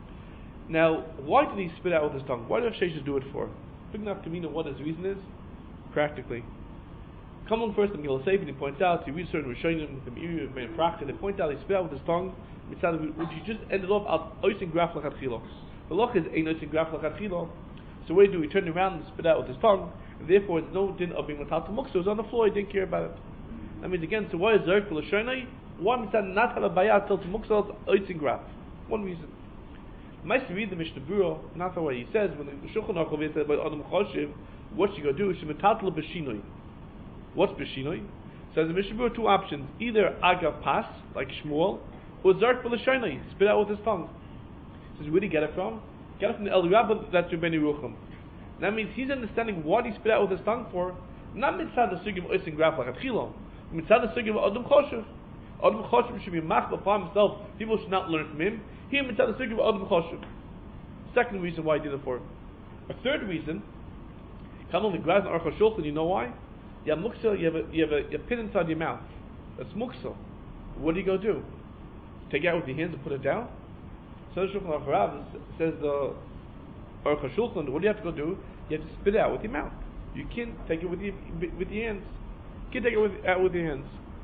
Now, why did he spit it out with his tongue? Why did Rav Sheshes do it for? Big enough to mean what his reason is? Practically. Come on first, the Megillah Sefer, he points out, he reads certain Rishonim, the Meiri, the Practice, they point out he spit out with his tongue, which you just ended off out oising graph lechatchila. The loch is ein oising graph lechatchila. So what do we do? He turned around and spit out with his tongue, and therefore it's no din of being metatel muksa. It was on the floor, he didn't care about it. That means again, so why is Zerk for L'Shonai? One is that not have a bayat till to muksa oitzing graph. One reason. Might read the Mishnah Berurah, not the way he says when the Shulchan Aruch said about Adam Choshev, what you go do is she metatel b'shinoi. What's b'shinoi? Says the Mishnah Berurah two options: either agav pas like Shmuel, or Zerk for L'Shonai, spit out with his tongue. Says where did he get it from? Get it from the El Rabbah, that's Rebbeinu Rucham. That means he's understanding what he spit out with his tongue for, not mitzad the sugim oising graph like a tchila, mitzad the sugim Adam Choshev. Adam Choshev should be machba for himself. People should not learn from him. Here mitzad the sugim Adam Choshev. Second reason why he did it for. A third reason, come on the Graz and Aruch HaShulchan. You know why? You have muksa. You have a you have a, a pin inside your mouth. That's muksa. What do you go do? Take it out with your hands and put it down. So the Shulchan Aruch says the Aruch HaShulchan, what do you have to go do? You have to spit it out with your mouth. You can't take it with your with your hands. You can't take it with, out with your hands.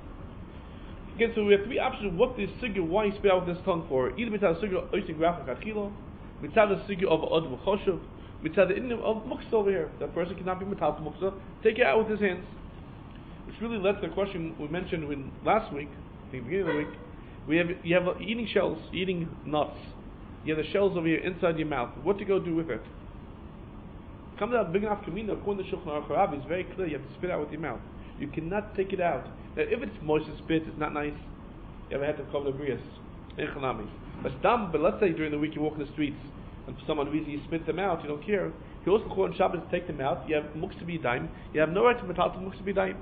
Again, so we have three options. What is sugya? Why he spit out with his tongue for? Either mitzad the sugya oising graph achilo, mitzad the sugya of Adam Choshev, mitzad the inyan of muksa over here. That person cannot be mitzad muksa. Take it out with his hands. Which really led to the question we mentioned when last week, I think the beginning of the week. We have you have uh, eating shells, eating nuts. You have the shells over here inside your mouth. What to go do with it? Comes out big enough kamina. According to Shulchan Aruch Harav, it's very clear. You have to spit out with your mouth. You cannot take it out. Now, if it's moist and spit, it's not nice. You ever had to cover the brias? But dumb. But let's say during the week you walk in the streets and for someone reason you spit them out, you don't care. You also call on Shabbos to take them out. You have muksa b'yadayim. You have no right to metal muksa b'yadayim.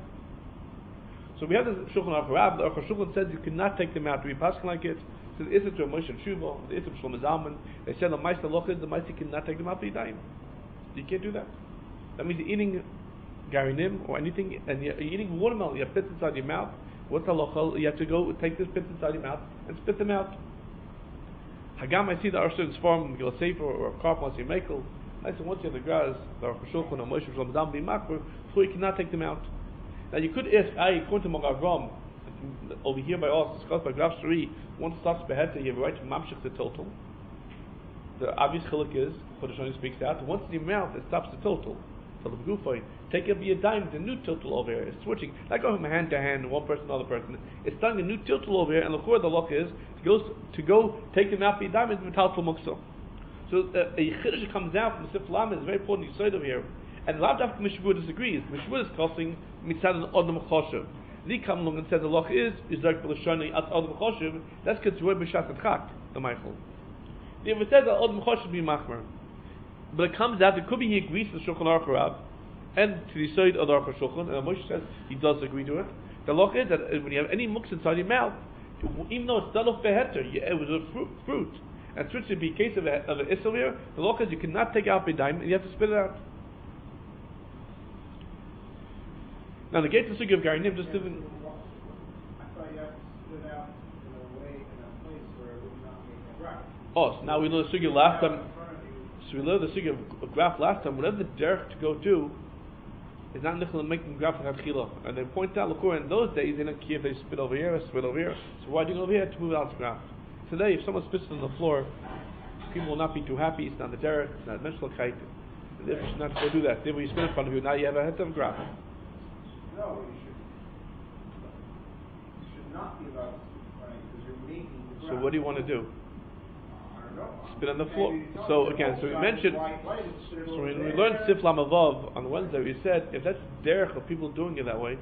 So we have the Shulchan Aruch Harav. The Aruch HaShulchan says you cannot take them out. Do we pass like it? So the Isser to a Moshe Tshuva, the Isser to Shlomo Zalman. They said the Meister Lochid, the Meister cannot take them out b'yadayim. You can't do that. That means you're eating garinim or anything, and you're eating watermelon. You have pits inside your mouth. What's halacha? You have to go take this pits inside your mouth and spit them out. Hagam, I see the Arshan Sfarm, Megillah Sefer, or a carp once you make it. I said once you have the grass, the Aruch HaShulchan or Moshe Shlomo Zalman be makber, so you cannot take them out. Now you could ask, I according to Magavram, over here by us, discussed by Graf Shari, once starts beheta, you have a right to mamshich the total. the obvious chiluk is, what the Shani speaks out, once in your mouth, it stops the total. So the Begufay, take up your dime, the new total over here. It's switching, not going from hand to hand, one person to another person. It's starting a new total over here, and the core of the lock is to go, to go take them out your dime into metal muksa. So uh, a chiddush comes out from the Sif Lam is very important you over here. And Rav Dafka Mishvur disagrees. Mishvur is crossing mitzad an Adam Choshev. He comes along and says the loch is is like for the Shani at Adam Choshev. That's because Roy B'Shat Chak the Michael. The If it says that Adam Choshev be machmer, but it comes out it could be he agrees to the Shulchan Aruch Rav and to the side of the Aruch Shulchan, and Moshe says he does agree to it. The loch is that when you have any muks inside your mouth, even though it's done off beheter, it was a fruit, fruit. And switch to be a case of a, of an Isser, the loch is you cannot take out B'daim and you have to spit it out. Now the gate to Sugi of Garinim just didn't. I thought you have to spit out in a way, in a place where it would not make a graph. Oh, so now we learned the Sugi last time. So we learned the Sugi of graph last time. Whatever the derech to go do is not nichel and making graph with Hatchila. And they point out, look, in those days they don't care if they spit over here or spit over here. So why do you go over here to move out the graph? Today, if someone spits on the floor, people will not be too happy. It's not the derech, it's not mental kite. Therefore, you should not go do that. Therefore, you spit in front of you. Now you have a head of graph. No, you should. You should not be allowed to spit funny because you're making the graph. So what do you want to do? I don't know. Spit on the floor. So again, so we mentioned. So when we learned Sif Lam Avav on Wednesday, we said if that's derech of people doing it that way.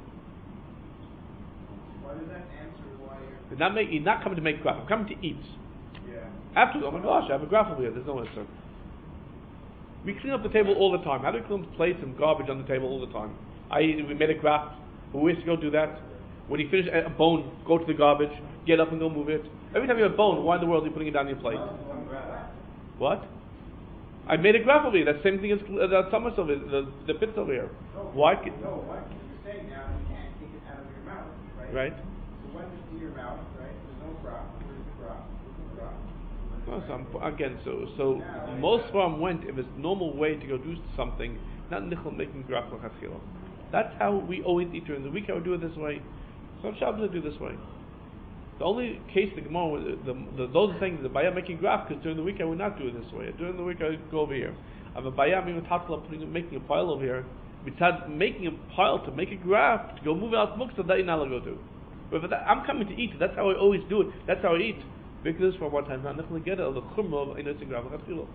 Why does that answer why you're? You're not, make, you're not coming to make graph. I'm coming to eat. Yeah. After, oh my gosh, I have a graph over here. There's no answer. We clean up the table all the time. How do we clean up plates and garbage on the table all the time? I we made a graph. Who is to go do that? When you finish a bone, go to the garbage, get up and go move it. Every time you have a bone, why in the world are you putting it down your plate? What? I made a graph over here. That's the same thing as uh, that summers over here, the, the pits over here. No, why? No, why? You're saying now you can't take it out of your mouth, right? Right. So when it's in your mouth, right? There's no graph. Where's the graph? Where's the graph? No, so I'm, again, so so now, most farm went if it's normal way to go do something, not nichel making graph l'chatchila. That's how we always eat during the week. I would do it this way. Some Shabbos I do this way. The only case the Gemara, the, the, those are saying the bayam making graph because during the week I would not do it this way. During the week I would go over here. I have a bayam even putting making a pile over here. Besides making a pile to make a graph to go move out muksa that you're not allowed to go do. But for that, I'm coming to eat. That's how I always do it. That's how I eat. Because for one time, not nothing to get it of the chumrah of einotzing graph l'chatchila.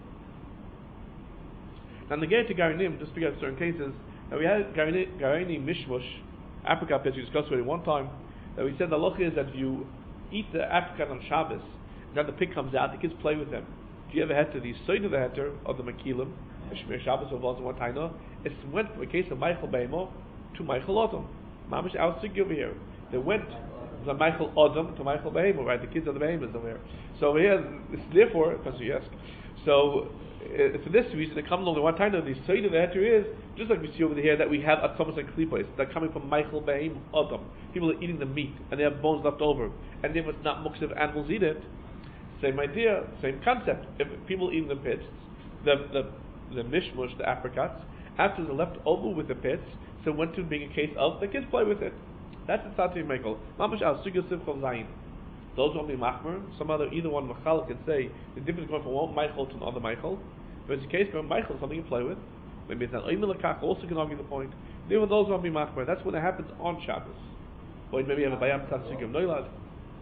Now the get to Garinim, just because certain cases. Now we had Garini, Garini Mishmush, apricot pits, we discussed already one time, that we said the loch is that if you eat the apricot on Shabbos, then the pig comes out, the kids play with them. If you ever had to the side of the heter of the Mekilim, the Shmir Shabbos of one Taina, it went from a case of Michael Beimo to Michael Adam. Mamish Alsig over here. They went from Michael Adam to Michael Beimo, right? The kids of the Behemoths over here. So over here, it's therefore, because you ask, so Uh, for this reason, they come along the one time that the side of the heter is just like we see over here that we have at some like klipos. They're coming from Michael Behem Adam. People are eating the meat and they have bones left over, and if it's not muksiv animals eat it. Same idea, same concept. If people eating the pits, the the the mishmush, the apricots, after they're left over with the pits, so went to being a case of the kids play with it. That's the Tzati Michael. Mamash al Sugyosiv Chol Zayin. Those won't be machmer. Some other, either one machal can say the difference going from one Michael to another Michael. But it's a case going Michael, something you play with. Maybe it's not Oimelakach, also can argue the point. Therefore, those won't be machmer. That's when it happens on Shabbos. Or maybe you have a bayam tatsugim noilad.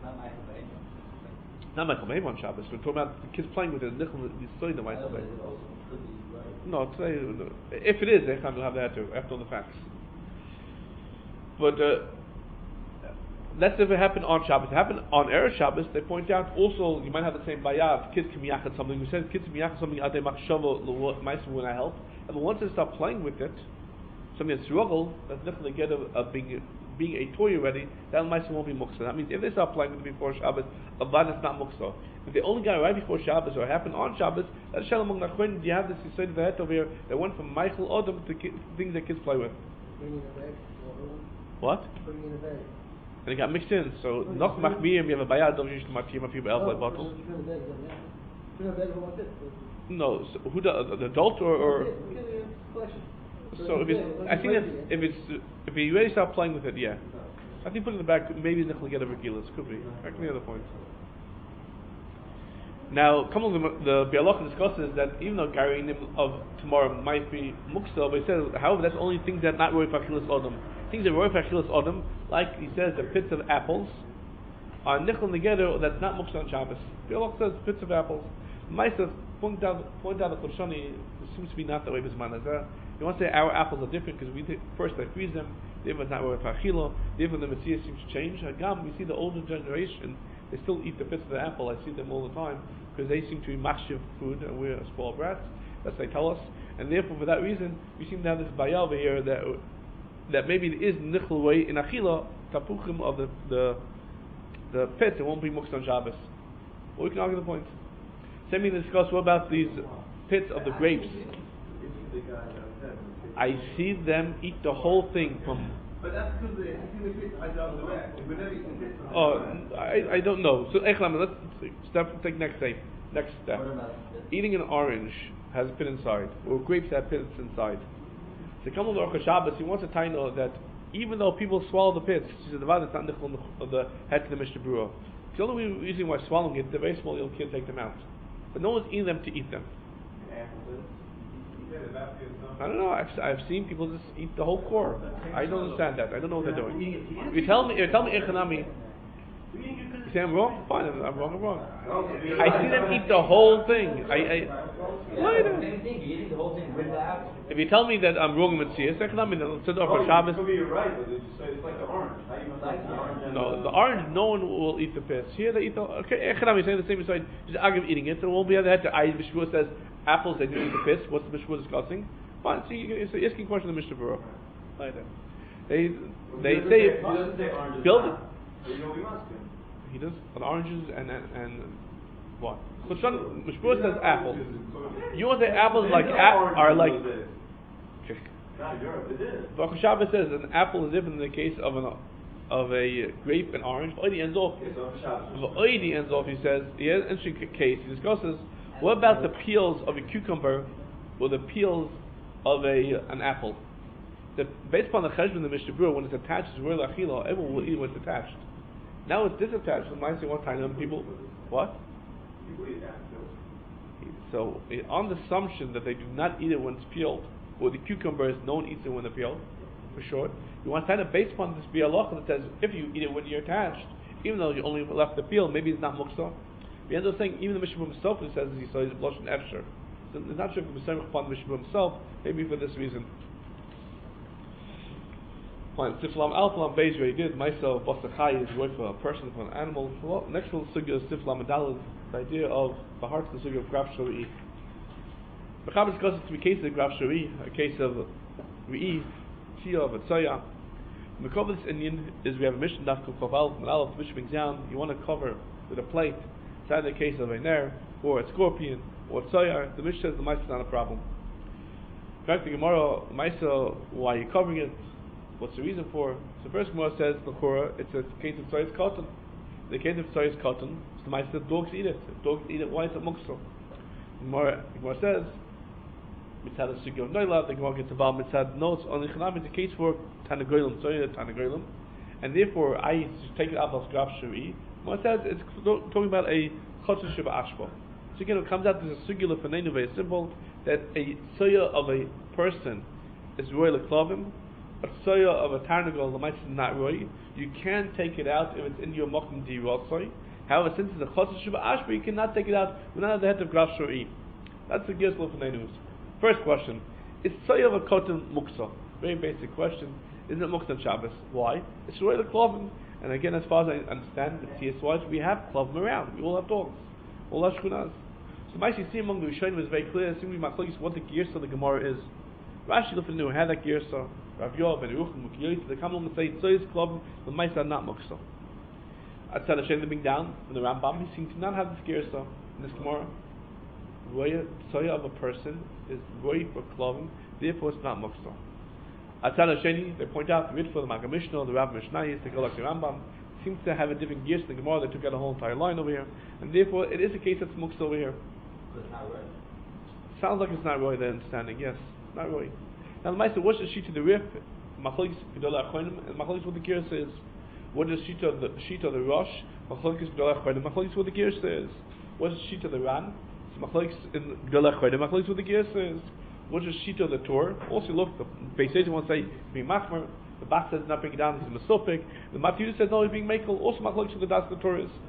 Not Michael Behem on Shabbos. We're talking about the kids playing with it. Nichel is still the Michael Behem. No, today, no. If it is, they can't have that too, after all the facts. But uh, that's if it happened on Shabbos. If it happened on Erev Shabbos, they point out also you might have the same bayav. Kids can miyachat something. We said kids can miyachat something out there machshava ma'asim when I help. And once they start playing with it, something that struggle, that's definitely get a, a being being a toy already. That ma'asim won't be muksa. That means if they start playing with it before Shabbos, avad it's not muksa. If they only got it right before Shabbos or it happened on Shabbos, that's shalom among nachrin. You have this you said the head over here that went from Michael Adam to ki- things that kids play with. What? And it got mixed in. So noch machmiyim, you have a bayad of yishn matiyim a few elf bottles. No, so who the, the adult or, or so if it's I think that if it's if you already start playing with it, yeah. I think put it in the back. Maybe Nichel get a regilas. Could be. Back to the other point. Now, Kamal, the, the Bialoch discusses that even though Garinim of tomorrow might be Muksa, but he says, however, that's only things that are not Roy Fachilas Odom. Things that are Roy Fachilas Odom, like he says, the pits of apples, are Nichel together, that's not Muksa on Shabbos. Bialoch says pits of apples. Maisa point out, point out the Choshani, it seems to be not that way, Bisman Azar. You want to say our apples are different because we th- first I freeze them, the other is not Roy Fachilo, the other the Messiah seems to change. Agam, we see the older generation, they still eat the pits of the apple. I see them all the time because they seem to be machshiv food, and we're spoiled brats. That's what they tell us, and therefore, for that reason, we seem to have this bayah over here that that maybe it is nichel way in achila tapuchim of the the the pit. It won't be muksa on Shabbos. Well, we can argue the point. Send me to discuss what about these pits of the grapes. I see them eat the whole thing from. But that's because the pits are down the way. Whenever you can pits. Oh, I I don't know. So Echlam, let's step take next step. Next step. Eating an orange has a pit inside, or grapes have pits inside. So come on the Orcha Shabbos, he wants to tell you that even though people swallow the pits, he says the it's not nichol of the head to the Mishnah Berurah. The only reason why swallowing it, they're very small, you can't take them out. But no one's eating them to eat them. I don't know. I've I've seen people just eat the whole core. I don't understand that. I don't know what they're doing. You tell me. You tell me Echanami. You say I'm wrong. Fine. I'm, I'm wrong. I'm wrong. I see them eat the whole thing. I. I Same thing. You're eating the whole thing with the apple. If you tell me that I'm wrong with Tziyas, Echanami, then sit off for Shabbos. You're right, but it's like the orange. How you like the orange? No, the orange. No one will eat the pits. Here they eat the. Okay, Echanami saying the same side. Just argue eating it, so it won't be on the head. I Mishpur says apples. They do eat the pits. What's the Mishpur discussing? Fine, see, it's an asking question of the Mishnah Berurah. Like that. They they He say doesn't say oranges. build it. You know, we must do. He does on oranges and and, and what? Chutzon Mishpur says apples. You want the apples like a- are like. Not Europe, it is. Baruch Shabbos says an apple is different in the case of an of a grape and orange. Oidi ends off. Oidi ends off. He says he has an interesting case. He discusses what about the peels of a cucumber or the peels of a an apple. The, based upon the cheshbon in the Mishnah Berurah, when it's attached to real achila, everyone will eat when it's attached. Now it's disattached. So might say one time people what? People eat that too. So eh, on the assumption that they do not eat it when it's peeled, or the cucumbers, no one eats it when they're peeled, for sure. You want to kind of based upon this bialoch that says if you eat it when you're attached, even though you only left the peel, maybe it's not muksa. We end up saying even the Mishnah Berurah himself who says he saw his blush and efsher. So it's not sure if it's upon the Mishnah Berurah himself, maybe for this reason. Fine, Siflam Alphalam Beis where he did, myself, Basachai is word for a person, for an animal. Well, next one, Sugya is Siflam Adal, the idea of the heart of the Sugya of Graf Shari. The Chab discusses three cases of Graf Shari, a case of Ri'i, Tia of Atzaya. The Mekovitz Indian is we have a mission, Dafka Koval, from an Aleph, Mishmik Zan, you want to cover with a plate, inside the case of a Ner, or a scorpion, or a Tzayar, the Mishnah says the Maisa is not a problem. In fact, the Gemara, Maisa, why are you covering it? What's the reason for? So first Gemara says, L'chora, it's a case of Tzayas cotton. The case of Tzayas cotton, so the Maisa says dogs eat it. If dogs eat it, why is it Muksa? Gemara, Gemara says, Mitzad the Sugya of Noilav, the Gemara gets about Mitzad notes on the Chanam, it's a case for Tanagoylam, Tzayas Tanagoylam, and therefore I take it out of Graf Shari. Gemara says it's talking about a Chotzer Sheba Ashba. So again, it comes out as a Sugya Lefanenu, very simple, that a Tzayah of a person is Roy Leklavim, a soya of a tarnagol, the mice is not roy. You can take it out if it's in your mokum di rosoy. However, since it's a chotzer sheba ashba, you cannot take it out without the head of graf shori. That's the gears of news. First question: is soya of a cotton muksa? Very basic question. Is it muksa on Shabbos? Why? It's roy the klovim. And again, as far as I understand, the T S Ys we have klovim around. We all have dogs. All have shchunas. So, my see among the Rishonim is very clear. Assuming my colleagues what the gears of the Gemara is. Rashi Lefanu had that girsa. Rav Yoav and Yerucham Mukiyos. They come along and say Tzoyis Klov the mice are not muksa. At Tzad Hashem being down in the Rambam, he seems to not have this girsa in this Gemara. Roya Tzoya of a person is Roy for Klovim, therefore it's not muksa. At Tzad Hashem, they point out the Ritva, the Maggid Mishnah, the Rav Mishnayis, they go like the Rambam. Seems to have a different girsa in the Gemara. They took out a whole entire line over here, and therefore it is a case that's muksa over here. So it's not right. Sounds like it's not Roy. They're understanding. Yes, not Roy. Now the Meister, what's the sheet of the Rif? Machlokes Gedolah Achronim, and Machlokes what the Gersa is. What is the sheet of the sheet of the Rosh? Machlokes Gedolah Achronim. Machlokes what the Gersa is. What's the sheet of the Ran? It's machlokes in Gdolei Chodim. Machlokes with the Gerses. What's the sheet of the Torah? Also, look, the Beis Yosef wants to say being machmer. The Bach says not bringing down. He's a mesopik. The Matthew says no, he's being makel. Also, machlokes with the Das the Torah is.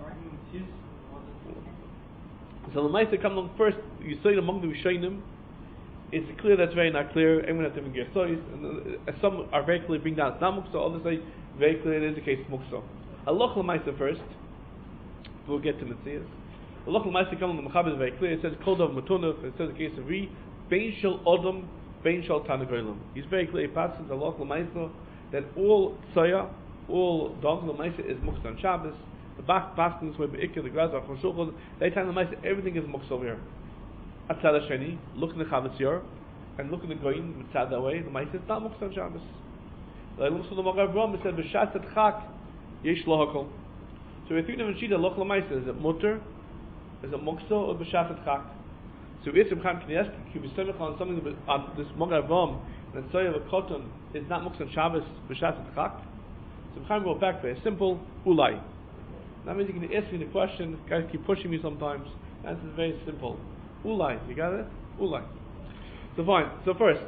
So the Ma'aser come along first. You say among the Rishonim. It's clear that's very not clear. Everyone has different Gersos, and uh, some are very clear bring down it's not muksa. Others say very clear it is the case of muksa. Allah l'Ma'aser first. We'll get to Metzias. Allah l'Ma'aser come on the Mechaber is very clear. It says Kol Dov Matunuf. It says the case of Ri Bein Shel Odom Bein Shel Tanagolim. He's very clear. He passes Allah l'Ma'aser that all tzaya, all dog l'Ma'aser is muksa on Shabbos. The Bach passes where Be'ikah the Graz are Shulchan. They tell l'Ma'aser everything is muksa over here. Atzad Hasheni, look in the Chavetz Yor, and look in the Goyin, Mitzad that way, the Ma'aser is not muksa on Shabbos. Like looks to the Magen Avraham, it said B'shas et Chak Yesh Lo Hakol. So we think of Shida Loch L'Ma'aser, is it mutter, is it muksa, or B'shas et Chak? So if Reb Chaim Kanievsky could be stomach on something on this Magen Avraham, and Tzoya of a cotton is not muksa on Shabbos, B'shas et Chak. So Reb Chaim go back very simple, Ulai. That means you can ask me the question, guys keep pushing me sometimes, the answer is very simple. Ulai, you got it? Ulai. So fine. So first,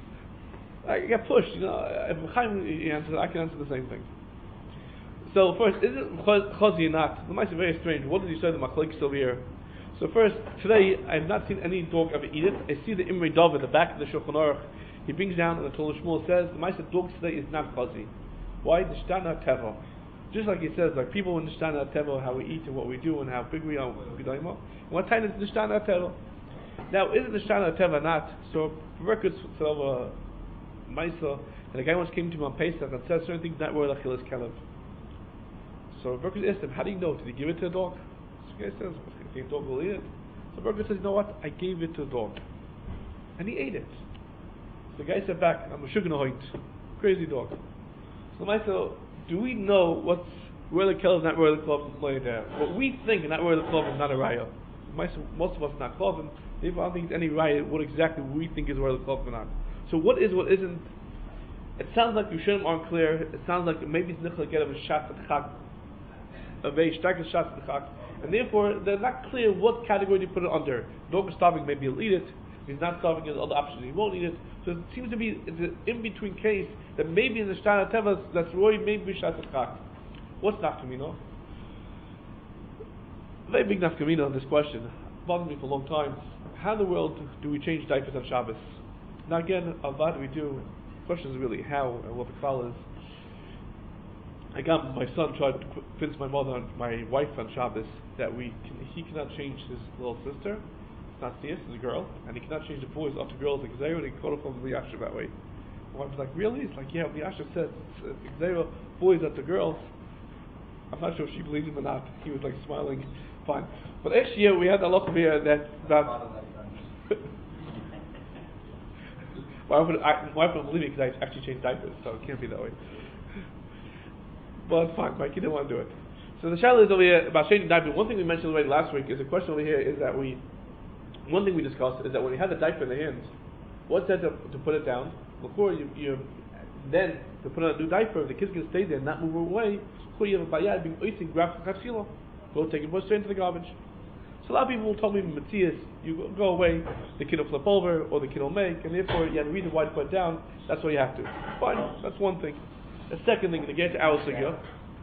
I get pushed. You know, if Chaim answers, I can answer the same thing. So first, is it chazi or not? The mice are very strange. What did he say? The machlokes over here. So first, today I have not seen any dog ever eat it. I see the Imrei Dov at the back of the Shulchan Aruch. He brings down, and the Torah Shmuel says the mice of dogs today is not chazi. Why? The Shtana Teva. Just like he says, like people understand our teva, how we eat and what we do and how big we are. And what time is understand our teva? Now, is it understand our teva or not? So, for records, so uh, Maisa, and a guy once came to him on Pesach and said certain things not royal Achilles Kelev. So, records asked him, how do you know? Did he give it to the dog? So, the guy says, I think the dog will eat it. So, records says, you know what? I gave it to the dog. And he ate it. So, the guy said back, I'm a Shuganahoit. Crazy dog. So, Maisa, do we know what's royal Kelev, not royal Kelev, laying there? What we think not royal Kelev is not a raya. Most of us not Kelev, if I don't think it's any raya, what exactly we think is royal Kelev or not. So what is, what isn't? It sounds like Rishonim aren't clear. It sounds like maybe it's nichla get of a shat chak, a very stark shat chak, and therefore they're not clear what category to put it under. Dog is starving, maybe he'll eat it. If he's not starving, there's other options. He won't eat it. So it seems to be it's an in-between case that maybe in the Shtana Teva that's Roy, maybe Shat Chak. What's nafkamino? Very big nafkamino on this question. Bothered me for a long time. How in the world do we change diapers on Shabbos? Now again, a lot we do. The question is really how and what the call is. I got my son tried to convince my mother and my wife on Shabbos that we can, he cannot change his little sister. It's not Tznius, it's a girl, and he cannot change the boys up to girls like Zera, and he called it from the Yasha that way. My wife was like, really? It's like, yeah, the Yasha said Zera, boys up to girls. I'm not sure if she believes him or not. He was like smiling, fine. But actually, yeah, we had a lot of here that that. my wife would, I, my wife would believe me because I actually changed diapers, so it can't be that way. But fine, my kid didn't want to do it. So the shadow is over here about changing diapers. One thing we mentioned already last week is a question over here is that we. One thing we discussed is that when you have the diaper in the hands, what's that to, to put it down? Before you, you then to put on a new diaper, if the kids can stay there and not move away, before you have a bayad being oising graphic kapsila, go take it, go straight into the garbage. So a lot of people will tell me, Matthias, you go, go away, the kid will flip over or the kid will make, and therefore you have a reason why to put it down. That's why you have to. Fine, that's one thing. The second thing, to get to our sugya,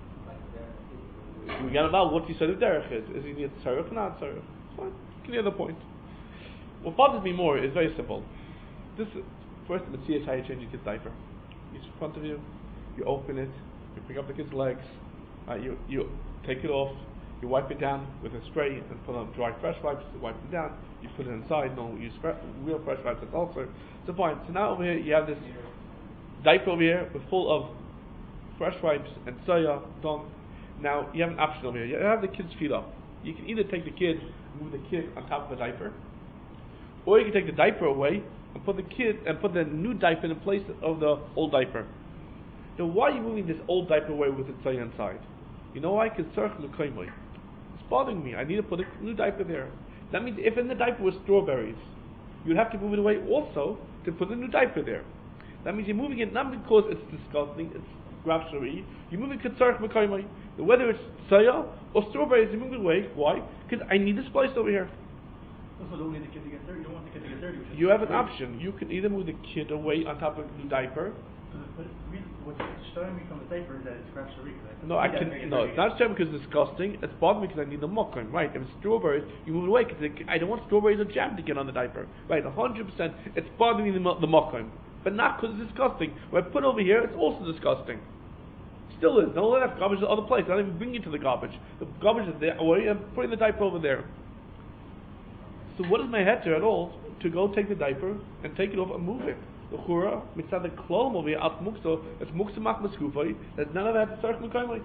we got about what you said of derech is. Is he near tzarech or not tzarech? Fine. Give the other point. What bothers me more is very simple. This first, let's see how you change your kid's diaper. He's in front of you. You open it. You pick up the kid's legs. Uh, you you take it off. You wipe it down with a spray and put on dry fresh wipes. You wipe it down. You put it inside. No, use fre- real fresh wipes. That's also so fine. So now over here you have this diaper over here with full of fresh wipes and soya done. Now you have an option over here. You have the kid's feet up. You can either take the kid, move the kid on top of the diaper, or you can take the diaper away and put the kid and put the new diaper in place of the old diaper. Now, why are you moving this old diaper away with its soya inside? You know why? Because it's bothering me. I need to put a new diaper there. That means if in the diaper was strawberries, you'd have to move it away also to put a new diaper there. That means you're moving it not because it's disgusting, it's graf shari, you move it ketzarch mekaymai. Whether it's soya or strawberries, you move it away. Why? Because I need a splice over here. Also, don't need the kid to get dirty. You don't want the kid to get dirty. You have an option. You can either move the kid away on top of the diaper. But what's showing me from the diaper is that it's graf shari, right? No, I can. No, it's not showing because it's disgusting. It's bothering me because I need the mokum. Right? If it's strawberries, you move it away because I don't want strawberries or jam to get on the diaper. Right? A hundred percent. It's bothering me the, the mokum, but not because it's disgusting. When I put it over here, it's also disgusting. Still is. Don't let that garbage to the other place. I don't even bring you to the garbage. The garbage is there. Away. I'm putting the diaper over there. So what is my heter at all to go take the diaper and take it off and move it? The chura mitzad the klom over here at mukso. It's mukso mak maskufay. That none of that is tzarich mekaymai.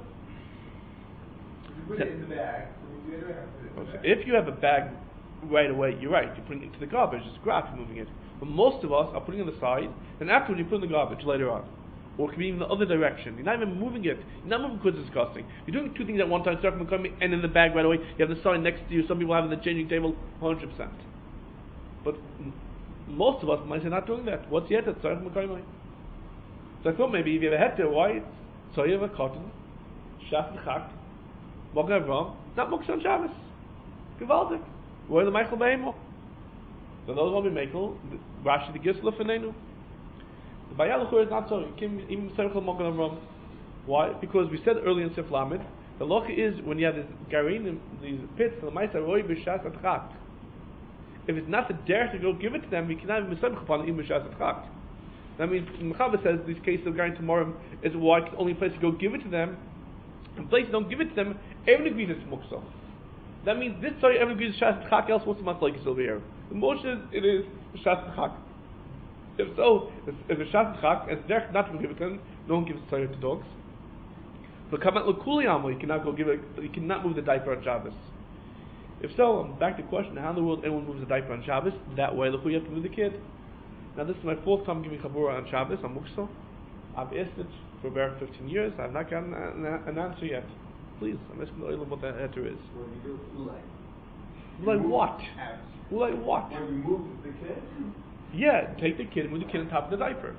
You put it in the bag. You don't have to put it in the bag. If you have a bag right away, you're right. You're putting it into the garbage. It's graph. You're moving it. But most of us are putting it on the side, and afterwards you put it in the garbage later on. Or it could be in the other direction. You're not even moving it. You're not moving because it's disgusting. You're doing two things at one time, tzarich mekaymai, and in the bag right away. You have the sign next to you. Some people have it in the changing table, one hundred percent. But m- most of us might say not doing that. What's yet at tzarich mekaymai? So I thought maybe if you have a heter, why? So you have a cotton, shas l'chak, mogen avram, not muksa on Shabbos. Gewaldig. Where the Michael Beimo? So those will be Michael. Rashi the Gisla Fenenu. The Bayaluchur is not so. Even Tzarich mogen avram. Why? Because we said earlier in Sif Lamed, the loch is when you have this garin, these pits, the Maisa Roy b'shas atchak. If it's not the dare to go give it to them, we cannot even misamech upon im b'shas atchak. That means Mechaber says these cases of garin tomorrow is why it's the only place to go give it to them. And place you don't give it to them, everyone agrees it's muksa. That means this story everyone agrees b'shas atchak. Else what's the machlokes over here? The motion it is b'shas atchak. If so, if it's b'shas atchak, it's there not to give it to them. No one gives tzara to dogs. But come at l'kuli amo, you cannot go give it. You cannot move the diaper on Shabbos. If so, back to the question: how in the world anyone moves the diaper on Shabbos? That way, look, you have to move the kid. Now, this is my fourth time giving chabura on Shabbos on Muksa. I've asked it for about fifteen years. I've not gotten an, an answer yet. Please, I'm asking the oil what that answer is. Well, you do ulai. Like what? Like what? When you move the kid? Yeah, take the kid and move the kid on top of the diaper.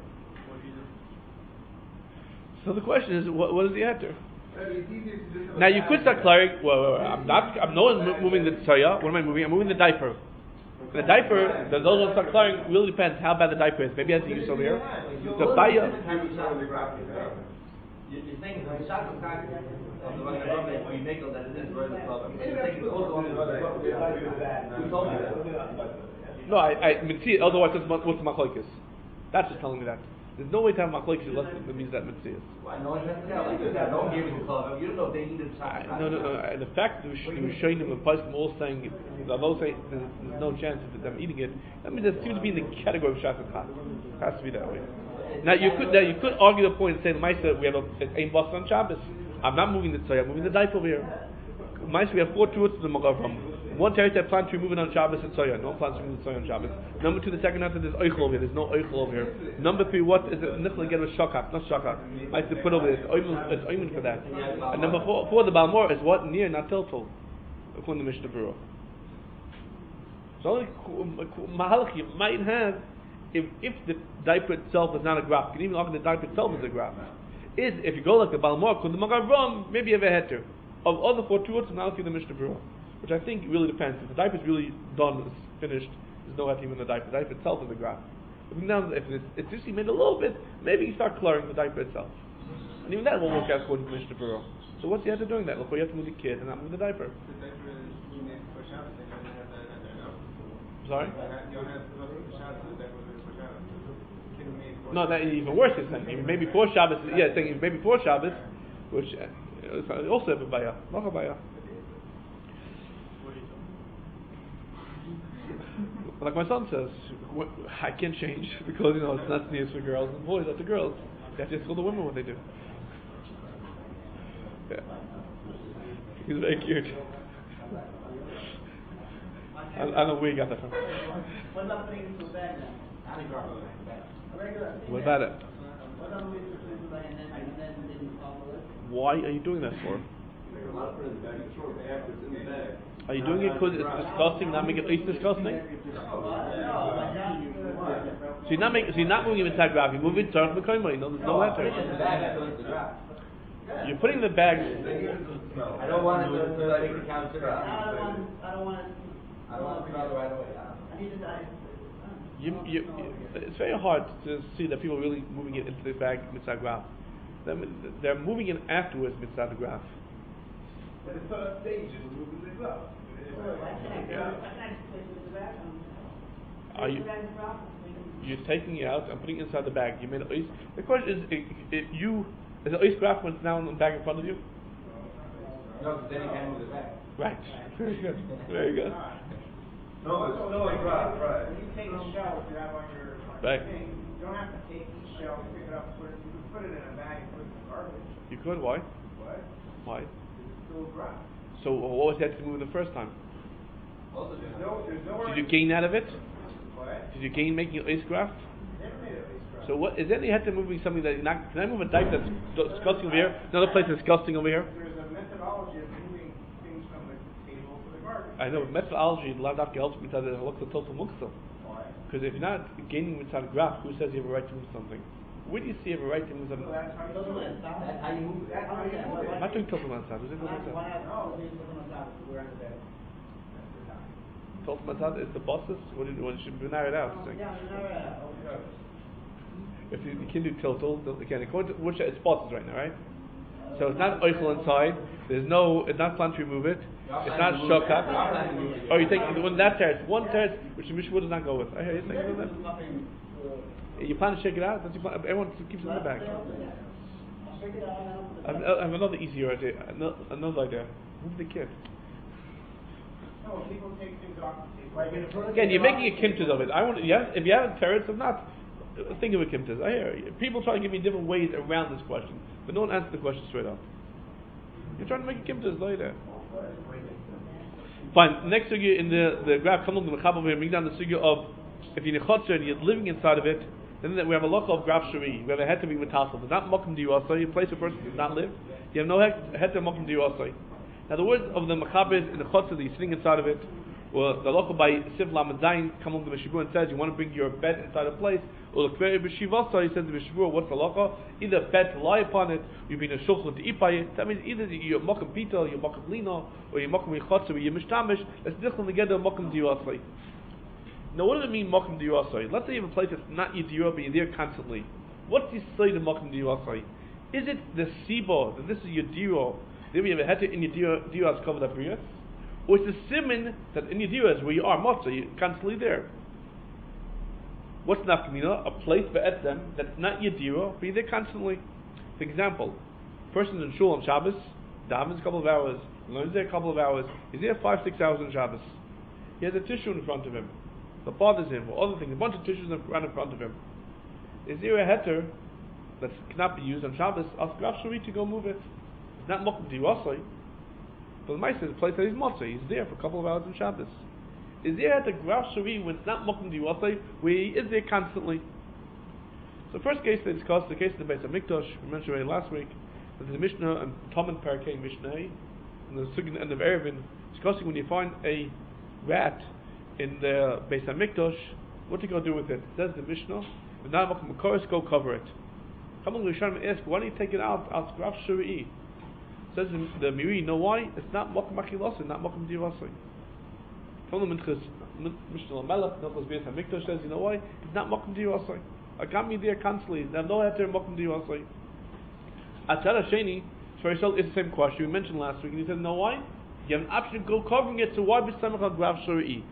So the question is, what, what is the answer? Now you could start clarifying. Well, well, I'm not. I'm no one's moving the tzaya. What am I moving? I'm moving the diaper. The diaper. Those ones start clarifying. Really depends how bad the diaper is. Maybe it has to use over here. The baya. You're saying the shot of crack on the right of we make that it is where the problem. You're saying also on the right of who told you that? No, I. I mean, see. Otherwise, what's the machlokes? That's just telling me that. There's no way to have machlokes unless it means that mitzvah. Why? No one has to tell. Like that. No one gave you the club. You don't know if they needed shot. No, no, no. And the fact that we're showing them a person all saying, although saying there's, there's no chance of them eating it, that means it seems to be in the category of shas and chak. It has to be that way. Now you could now you could argue the point and say the Maisa we have a aim bus on Shabbos. I'm not moving the tzayah, I'm moving the diaper over here. Maisa we have four truths to the Magav from. One territory plan to remove it on Shabbos and tzayah. No plans to remove the tzayah on Shabbos. Number two, the second answer there's oichel over here. There's no oichel over here. Number three, what is it? Nichel again with shakak, not shakak. Maisa put over there. It's oimen for that. And number four, four the Balmor is what near, not tiltal, according to Mishnah Berurah. So only mahalach you might have. If, if the diaper itself is not a graph, you can even argue the diaper itself is a graph. Is if you go like the Balmor, the Magav maybe you have a heter. Of other four truths, now I'll give the Mishnah Berurah, which I think really depends. If the diaper is really done, it's finished, there's no heter in the diaper. The diaper itself is a graph. If, now, if it's, it's just made a little bit, maybe you start coloring the diaper itself. And even that won't work out according to Mishnah Berurah. So what's the heter doing that? Look, you have to move the kid and not move the diaper. The diaper is made for Shabbos, they don't have that in there, no? Sorry? You don't have the Shabbos, the diaper is for Shabbos. Kid made for No, that even worse is saying even maybe before Shabbos. Yeah, saying even maybe before Shabbos, which uh, also have a baya, not a baya. Like my son says, I can't change because you know it's not news for girls and boys. That's the girls. You have to tell the women what they do. Yeah, he's very cute. I, I don't know where you got that from. What about putting it into a bag then? A regular. What about it? What about moving it into a bag and then and then didn't follow it? Why are you doing that for? Are you doing it because it's disgusting, not make it least disgusting? No, like that. So you're not making, so you're not moving it inside graph. You're moving it to Mekoyma. No, there's no No, heter. it's in the bag, I go into the graph. You're putting the bag. I don't want it to, to like the count to I don't want, I don't want. I don't want to throw it right away. I need to, I. You, you, it's very hard to see that people are really moving it into the bag mitzvah graph. They're, they're moving it afterwards mitzvah the graph. But the first stage is moving the glove. Why can't I, Yeah. why can't I just place it in the bag? Are you? You're taking it out and putting it inside the bag. You made an ice. The question is, if, if you is the ice graph when it's now in the bag in front of you? No, because then you can't move it back. Right. Very good. Very good. No, it's still a glove, right? When you take a shell, if you have on your, on Right. your thing, you don't have to take each shell, pick it up, put it, you can put it in a bag and put it in the garbage. You could. Why? What? Why? It's still dry. So what was that to move the first time? Also, There's no, there's nowhere. Did you gain out of it? What? Did you gain making an ice graft? Never made it least dry. So what is any head to moving something that you're not? Can I move a dike that's disgusting over here? Another place that's disgusting over here? There's a methodology of moving things from the table to the garbage. I know, but methodology lavdafka helps me to the halakha total muksa. Why? Because if you're not gaining mitzvah graph, who says you have a right to move something? Where do you see you have a right to move something? So that's how you do it. that's how you move it. That's how you do it. I'm not doing total matzah. Who's doing Why, total why matzah? not, leave it on top, we're under there. Total matzah is the bosses. What do you? What should be narrowed out? Oh, Thing. yeah, we know that. If you, you can do total, again, according to which it's bosses right now, right? So it's not oichel inside. There's no. It's not planned to remove it. It's not shokak. Oh, you think when that tears, one tears, which the Mishmur does not go with. I hear you thinking of that. You plan to shake it out? Don't you plan, everyone keeps it in the bag. I have, I have another easier idea. Another, another idea. Move the kid. No, people take things off the table. Again, you're making a kimtas of it. I want. Yeah, if you have a terrorist, if not, think of a kimtas. I hear you. People try to give me different ways around this question, but no one answers the question straight up. You're trying to make a kimtas later. Fine. Next sugya in the the graph, come along the mechaber here, bring down the sugya of if you're in a chotzer and you're living inside of it, then we have a loch of graph shari. We have a head to be metasel. There's not mokum diyasai. You place a person does not live. You have no head to mokum diyasai. Now the words of the mechaber in the chotzer that you're sitting inside of it, or the loch by Sif Lamed Zayin, come along the Mishabur and says you want to bring your bed inside a place. Or the Kveri B'Shivasa, he says the Mishabur, what's the loch? Either bed to lie upon it, you've been a shulchan to eat by it. That means either you're mokum pita, or you're mokum lino, or you're mokum chotzer, or you're mishtamish. Let's dichel together mokum diyasai. Now, what does it mean, mokum diyasai? Let's say you have a place that's not your diyah, but you're there constantly. What's the say to mokum diyasai? Is it the sibo that this is your diyah? Then we have a heter in your diyah, diyah is covered up here, or it's the simin that in your diyah is where you are matzah, you're constantly there. What's nafkamina? A place be'etzem that's not your diyah, but you're there constantly. For example, person's in shul on Shabbos, davens a couple of hours, learns there a couple of hours, he's there five, six hours on Shabbos. He has a tissue in front of him that bothers him, or other things, a bunch of tissues right in front of him. Is there a heter that cannot be used on Shabbos? Ask Rav Shuri to go move it. It's not mokum diyasai, but the Ma'aseh is a place that he's motzah. He's there for a couple of hours on Shabbos. Is there a Rav Shuri when it's not mokum diyasai, where he is there constantly? So the first case they discussed, the case of the Beis HaMikdash, we mentioned already last week, that the Mishnah and Tom and Parakeh Mishnah, and the second end of Erevin, discussing when you find a rat in the Beis HaMikdash, what do you go do with it? It says the Mishnah, "V'nai mokum makoros, go cover it." Come on, Rishonim ask, why don't you take it out? Ask Rav Shuri. Says the, the Miri, you know why? It's not mokum achilosai, not mokum divasai. From the Minchas Mishnah Lamelech, Nechos Beis HaMikdash says, you know why? It's not mokum divasai. I got me there constantly. There's no heter mokum divasai. Atzara Sheni, Shvarisol is the same question we mentioned last week, and he said, no why? You have an option to go covering it, so why b'samach al Rav Shuri?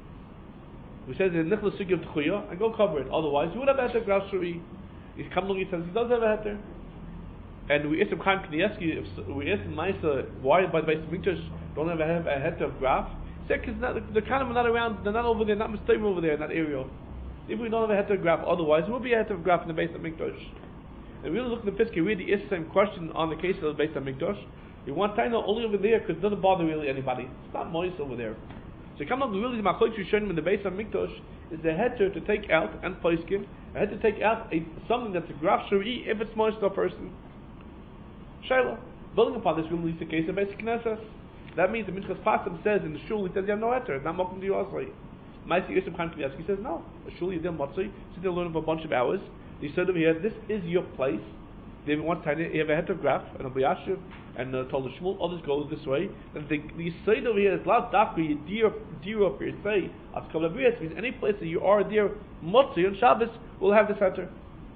We said in Nichlas Sugi of Tchuya, and go cover it. Otherwise, you would have a heter Rav Shuri. He's come along, he says he does have a heter. And we asked him Chaim Kanievsky, if we asked him Maisa, why by the Beis HaMikdash don't have a, have a heter of graph? He said because the kind of not around, they're not over there, not mistaken over there in that area. If we don't have a heter of graph, otherwise there will be a heter of graph in the Beis HaMikdash. And we really look at the Piskei, we had the same question on the case of the Beis HaMikdash. We want to know only over there because it doesn't bother really anybody. It's not moist over there. So come up with really the Machlokes Rishonim in the Beis HaMikdash is the heter to take out and poiskin, a heter to take out a, something that's a graf shuri if it's moist to a person. Shaila. Building upon this, we'll release the case of Beis Knesset. That means the Minchas Pasim says in the shul, he says you have no heter, it's not mokum diyasai. Maisi Yosef Chaim Kanievsky says no. Shul Yedim Matzoi, sit there learning for a bunch of hours. He said over here, this is your place. They want to you have a head of graph and a Bayashiv and uh, told the Shmuel, others go this way. And the the side over here is loud dafka deer deer up here say as Kalabriyas means any place that you are there Matzoi on Shabbos will have the center.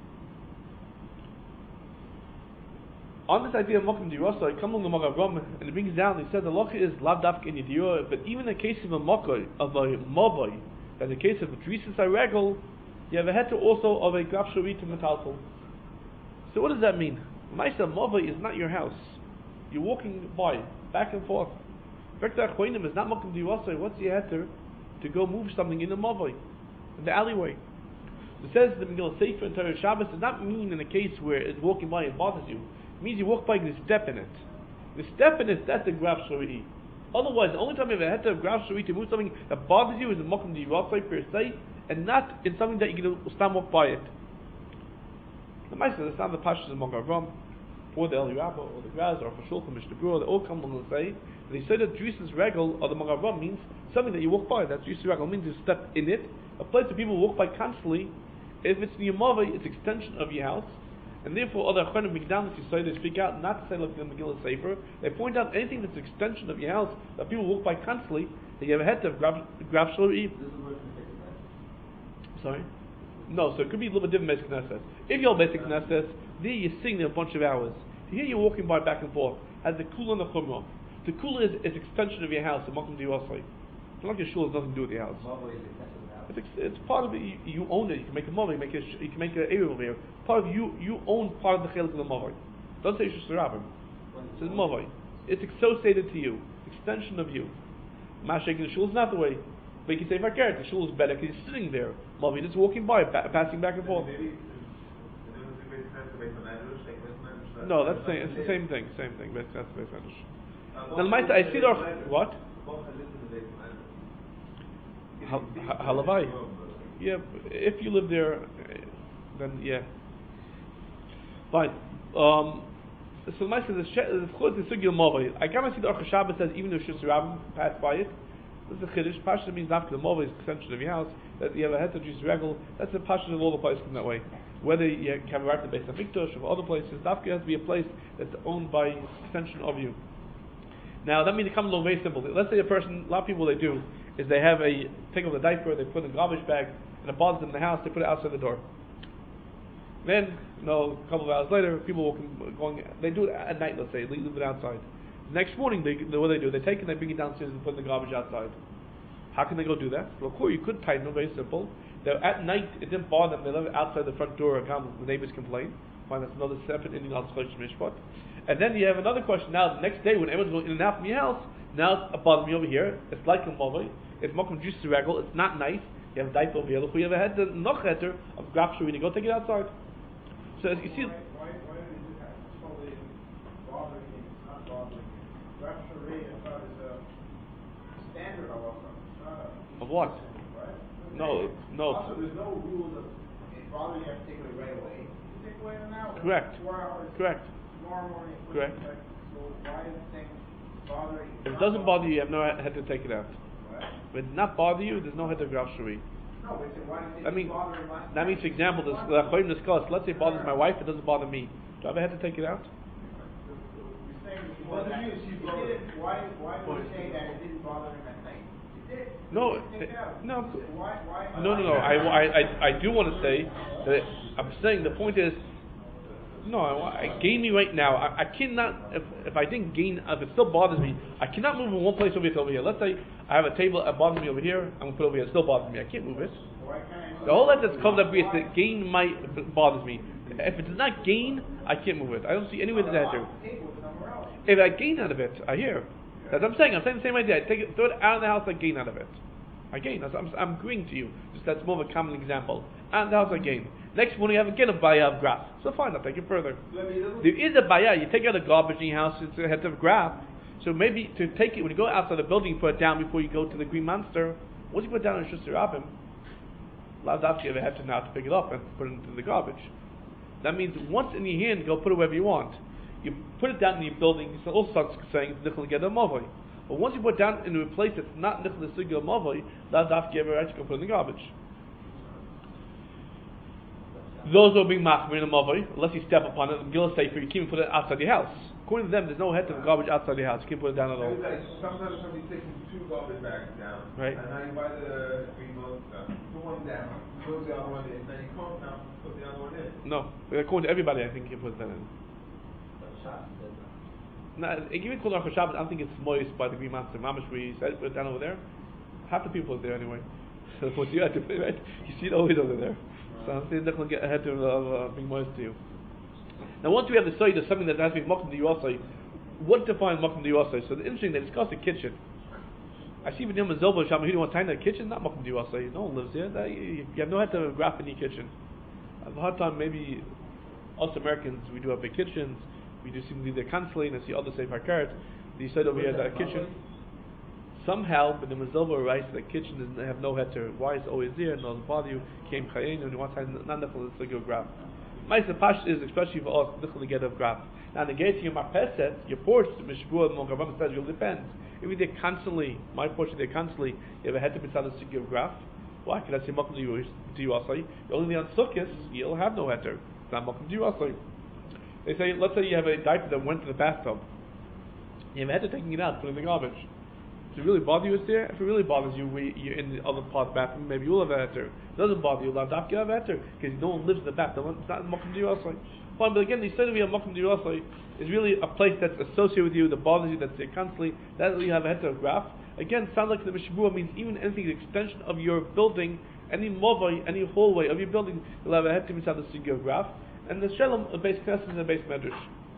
On this idea of Mokum Dirasa, I come along the Magav and it brings down, he says the Locha is lav dafka in Yediyah, but even in the case of a Mokai, of a Mavai, in the case of a Teresis Aregel, you have a heter also of a Graf Sharit and Metaltal. So what does that mean? Maisa Mavai is not your house. You're walking by, back and forth. Vekta Achroinim is not Mokum Dirasa, what's the heter to go move something in the Mavai, in the alleyway? It says the Megillah Sefer and Torah Shabbos does not mean in a case where it's walking by and bothers you. It means you walk by and you step in it. The step in it, that's the Graf Shari'i. Otherwise, the only time you have a heter of Graf Shari'i to move something that bothers you is in Mokum Dirasa per se, and not in something that you can stand walk by it. The Meister, that's not the Pashas of Mogar Ram, or the Eli Rabba, or the Graz, or Fashulcha, Mishnah Berurah, they all come along and say that they say that Jerusalem's regal or the Mogar Ram means something that you walk by. That's Jerusalem's regal means you step in it. A place that people walk by constantly. If it's near Mavai, it's extension of your house, and therefore other Chanim Migdalis you say they speak out not to say like the Megillah Sefer. They point out anything that's an extension of your house that people walk by constantly. That you have a head of Graf Shari'i. Sorry? No, so it could be a little bit different basic Knesset. If you're basic Knesset, there you're sitting there a bunch of hours. Here you're walking by back and forth. Has the Kula and the Chumrah. The Kula is an extension of your house, the Mokum Dirasa. It's not like your shul has nothing to do with your house. It's, ex- it's part of it, you, you own it, you can make a Mavai, you, make a, you can make an area over here. Part of you, you own part of the Chelik of the Mavai. Don't say Shus Rabbim. It says Mavai. It's associated to you, extension of you. Mashek in the shul is not the way. But you can say, if I care, the shul is better because he's sitting there. Mavi just walking by, ba- passing back and forth. No, that's the same, it's the same thing, same thing. That's the base Medrash. Now, I see the what? Halavai. Yeah, if you live there, then yeah. Fine. Um, so the Ma'aseh, the Chod is Sugil Mavai. I can't see the Aruch Shabbos says even if Shus Rabbim passed by it. This is a Chiddush. Pasha means not the Mavai is extension of your house. That you have a head of Jews regal. That's the Pasha of all the places in that way. Whether you have a right to base of Mikdash or other places, Dafka has to be a place that's owned by extension of you. Now that means it comes along very simple. Let's say a person, a lot of people what they do is they have a take off the diaper, they put it in a garbage bag, and it bothers them in the house. They put it outside the door. Then, you know, a couple of hours later, people walking, going. They do it at night. Let's say, leave it outside. The next morning, they, they what they do? They take it and they bring it downstairs and put it in the garbage outside. How can they go do that? Well, of course, you could tighten it. Very simple. That at night it didn't bother them. They left it outside the front door. And the neighbors complain. Fine, that's another separate Indian Al-Chosh Mishpat. And then you have another question. Now, the next day when everyone's going in and out from your house, now it's bothering me over here. It's like a Mavai. It's Mokum Juice Regal. It's not nice. You have a diaper over here. Look, you have a head the noch heter of Graf Shari'i. Go take it outside. So as you see. Why, why, why is it totally bothering me? Not bothering me. Graf Shari'i, I thought is a standard halacha. It's not a. Of what? Right? No, no. Also, there's no rules of if bothering you have to take it away right away. You take away an hour. Correct. Four hours. Correct. Tomorrow morning. Correct. So why is the thing bothering you? If it doesn't bother you, you have no head to take it out. What? If it does not bother you, there's no head of Graf Shari'i. No, but then why does it I mean, bother my that means, for example, this the Chaim discussed. Let's say it bothers my wife, it doesn't bother me. Do I have a head to take it out? You're saying it bothered you, she bothered you. Why, why would you say that it didn't bother him at night? It did. No, You take it out. no. Why, why, No, no, no. I, I, I, I do want to say that I'm saying the point is, no, I, I gain me right now. I, I cannot, if, if I didn't gain, if it still bothers me, I cannot move from one place over here to over here. Let's say I have a table that bothers me over here, I'm going to put it over here, it still bothers me. I can't move it. why can't I- The whole that that's comes up is that gain might bothers me. If it does not gain, I can't move it. I don't see any way that I do. Table somewhere else. If I gain out of it, I hear. That's what I'm saying. I'm saying the same idea. I take it, throw it out of the house, I gain out of it. I gain. That's, I'm, I'm agreeing to you. Just that's more of a common example. Out of the house, I gain. Next morning, I have again a bayah of graph. So fine, I'll take it further. There is a bayah. You take out the garbage in your house, it's a head of graph. So maybe to take it, when you go outside the building, you put it down before you go to the Green Monster. Once you put it down in Shus Rabbim, Lavdavki have a head to now to pick it up and put it into the garbage. That means once in your hand, go put it wherever you want. You put it down in your building, you also start saying it's Nichol Geder Mavoi. But once you put it down in a place that's not nichel sugya mavoi, that's after you have a right to go put it in the garbage. Those who are being machmir in a mavoi, unless you step upon it, Gil say for you can't put it outside your house. According to them, there's no head to the garbage outside your house. You can't put it down at all. Like sometimes somebody's taking two garbage bags down, right? And now you buy the remote stuff. Put one down, put the other one in, then you can't now put the other one in. No, according to everybody, I think you can put that in. No, even called for Shabbos, I don't think it's moist by the Green Master. Mamish, we said put it down over there. Half the people are there anyway. So what you have to put, right? You see it always over there. So I'm saying they're going to get ahead of uh, being moist to you. Now, once we have the side of something that has to be mokum to you also, what defines mokum to you also? So the interesting, they discuss the kitchen. I see when you're Zilba Shama, you want time in the kitchen, not mokum to you also. No one lives here. That, you, you have no head to graph in your kitchen. I have a hard time, maybe us Americans, we do have big kitchens. We do seem to leave their consulate, and I see others say Parkart. The side over here, that kitchen. Somehow, but the Mazilba writes that the kitchen doesn't have no heter. Why it's always there, and doesn't bother you. Came Chayin, and you want time, not enough to go grab. Ma'aseh Pash is, especially for us, nickel to get a grab. Now, the gate to your marpeset, your porch, the Mishbua, and Mogavam, says you'll depend. If you're there constantly, my porch is there constantly, you have a heter beside the Sikh of graph. Why? Because that's your Mokum to you, to you also. You're only on Sukkot, you'll have no heter. It's not Mokum to you also. They say, let's say you have a diaper that went to the bathtub. You have a head to taking it out, put it in the garbage. Does it really bother you it's there? If it really bothers you, we, you're in the other part of the bathroom, maybe you'll have a heter. If it doesn't bother you, you'll have a heter, because no one lives in the bathtub. It's not Mokum to you also. Fine, but again, the study of Mokum to you also is really a place that's associated with you, that bothers you, that's there constantly. That's where you have a heter graph. Again, sounds like the Mishbua means even anything, the extension of your building, any movai, any hallway of your building, you'll have a heter inside the Sigil graph. And the Shalom, a base Knesset and a base Medrash.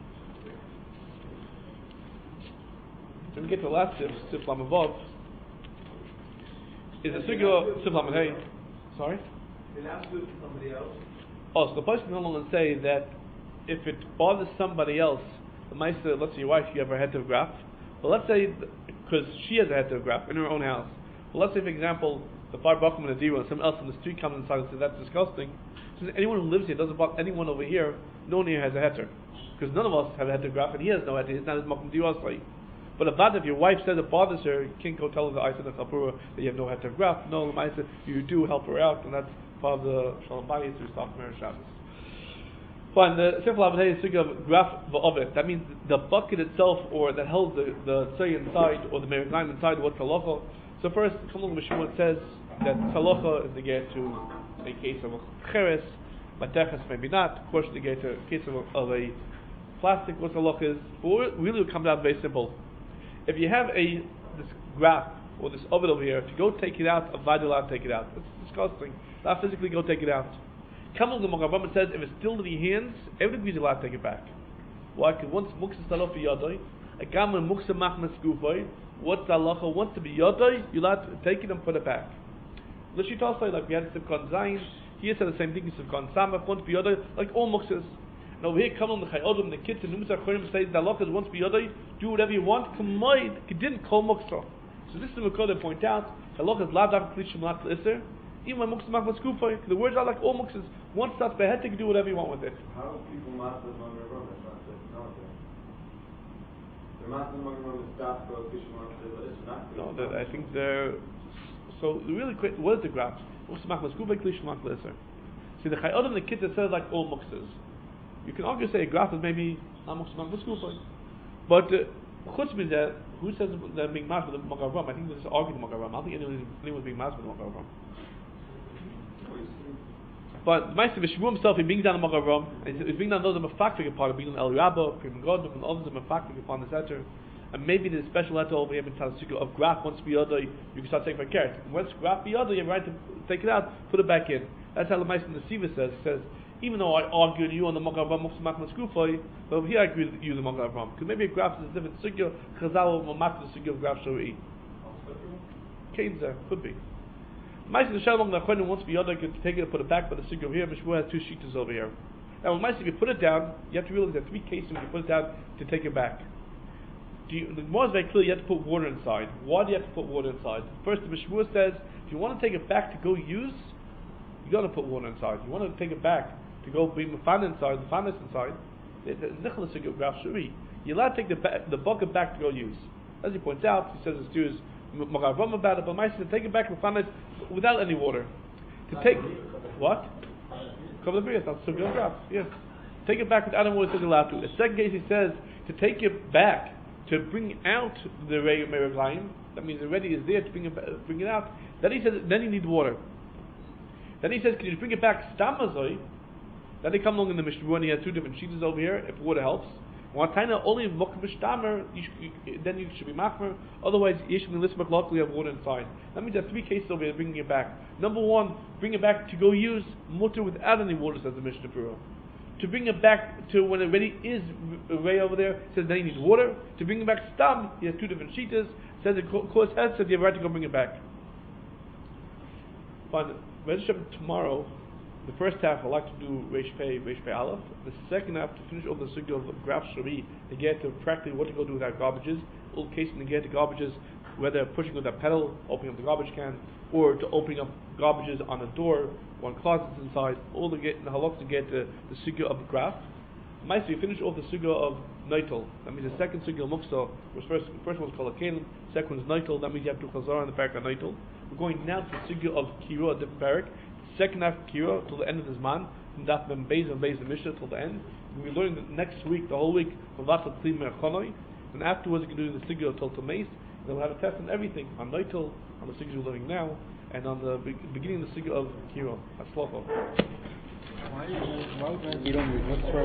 When we get to the last sif, Sif Lamavov, is a Sigil Sif Lamavhey. Sorry? You're allowed to do it to somebody else. Oh, so the person can along and say that if it bothers somebody else, the Meister, let's say your wife, you have her head to graph. Well, let's say, because she has a head to graph in her own house. Well, let's say, for example, the Far Bakum and the Dira, and someone else in the street comes inside and says, that's disgusting. So anyone who lives here doesn't bother anyone over here. No one here has a heter, because none of us have a heter graph, and he has no heter. He's not as makom diosai. But if that, if your wife says it bothers her, you can't go tell her the Isa and Chapura that you have no heter graph. No, Lamaisa, you do help her out, and that's part of the Shalom Bayis through Stop Mer Shabbos. Fine. The simple Avnei is of graph va'ovet. That means the bucket itself, or that holds the the tzay inside, or the meriglaim inside. What's halacha? So first, Kamul Mishmur says that halacha is the get to a case of a cheres, mateches maybe not. Of course, the get to a case of a, of a plastic. What halacha is? But really, it comes out very simple. If you have a this graph or this oven over here, to go take it out, avoid allowed to take it out. It's disgusting. Not physically go take it out. Kamul the Magavama says if it's still in your hands, everybody is allowed to take it back. Why? Because once muksa stalof yadoi, a gaman muksa machmas gufoi. What's the halacha? Once to be yadoi, you're allowed to take it and put it back. L'shita like we had Sivkon Zayin, he said the same thing. Sivkon Samach, once be yadoi, like all muksas. And over here, Kamul the Chayodim, the kids, and Numas Achorim say the halacha is once be yadoi, do whatever you want. Kamoid, didn't call muksa. So this is what Kodesh point out. Halacha is lav dav klishim lat l'isser. Even when muksa machmas gufoi, the words are like all muksas. Once that's behead, you can do whatever you want with it. How do people master the Magen Avraham? That's not it. No, the master the Magen Avraham is stop for klishim lat l'isser. It's not. No, that, I think they're. So really quick, what is the graph? Muksa machmas gufoi klishim lat l'isser. See the Chayodim, the kids that says like all muksas. You can argue say a graph is maybe not muksa machmas gufoi, but chutz means that who says they're being masked with the Magen Avraham? I think this is arguing the Magen Avraham. I don't think anyone anyone is being masked with the Magen Avraham. But the Meister V'Shvu himself, he brings down the Magen Avraham, and he brings down those of a factory part of being El Rabba, Prim Godim, and others of a factory upon this letter. And maybe there's a special letter over here in Tzaddik of graph once biyada, you can start taking for care. Once graph biyada, you have a right to take it out, put it back in. That's how the Meister Nesiva says. He says, even though I argue with you on the Magen Avraham, Muksa Machmas Gufoi, but over here I agree with you the Magen Avraham. Because maybe a graph is a different sugya, Chazal will match the sugya of graph Shori. Canes there, could be. Meister the Shalom the Achronim wants to be other, could take it and put it back, but the sugya over here, Mishmur has two sheetas over here. Now, when Meister, if you put it down, you have to realize there are three cases when you put it down to take it back. Do you, the more is very clear, you have to put water inside. Why do you have to put water inside? First, the Mishmur says, if you want to take it back to go use, you got to put water inside. You want to take it back to go be mafan inside, the fanis inside, the nicholas sugya of graph Shuri. You're allowed to take the, ba- the bucket back to go use. As he points out, he says the steer is Magavam about it, but Maisa to take it back without any water. To take what? Couple of beers, that's so good drop. Yeah. Take it back without any water, he's allowed to. The second case he says to take it back to bring out the Rei Meraglayim, that means already is there to bring it bring it out. Then he says then you need water. Then he says, can you bring it back stamazoi? Then they come along in the Mishnah and he has two different sheets over here, if water helps. One time only mokbishtamer, then you should be machmer. Otherwise, you should be listening locally have water inside. That means there are three cases over here bringing it back. Number one, bring it back to go use mutter without any water, says the Mishnah Berurah. To bring it back to when it already is Ray over there, says then you need water. To bring it back stam, he has two different sheetas. Says it cause head, says you have a right to go bring it back. Fine. Register tomorrow. The first half I like to do Reish Pei, Reish Pei Aleph. The second half to finish off the sugya of Graf Shari, to get to practically what to go do with our garbages. All cases to get the garbages, whether pushing with a pedal, opening up the garbage can, or to opening up garbages on a door, one closet inside. All to get in the halach to get the, the sugya of Graf. Mice, we finish off the sugya of Neitel. That means the second sugya of Muksa was first. First one was called a Kalim, second one is Neitel. That means you have to chazar in the parak of Neitel. We're going now to the sugya of Kira, a different parak. Second half Kira till the end of this month, from Daf Ben Beis and Beis the Mishnah till the end. We'll be learning the next week, the whole week, from Vachal Kli Merchonoi. And afterwards, we can do the Sigil till Tameis. And then we'll have a test on everything, on Neitel, on the Sigil we're learning now, and on the be- beginning of the Sigil of Kira. That's Why, why, why don't we, what's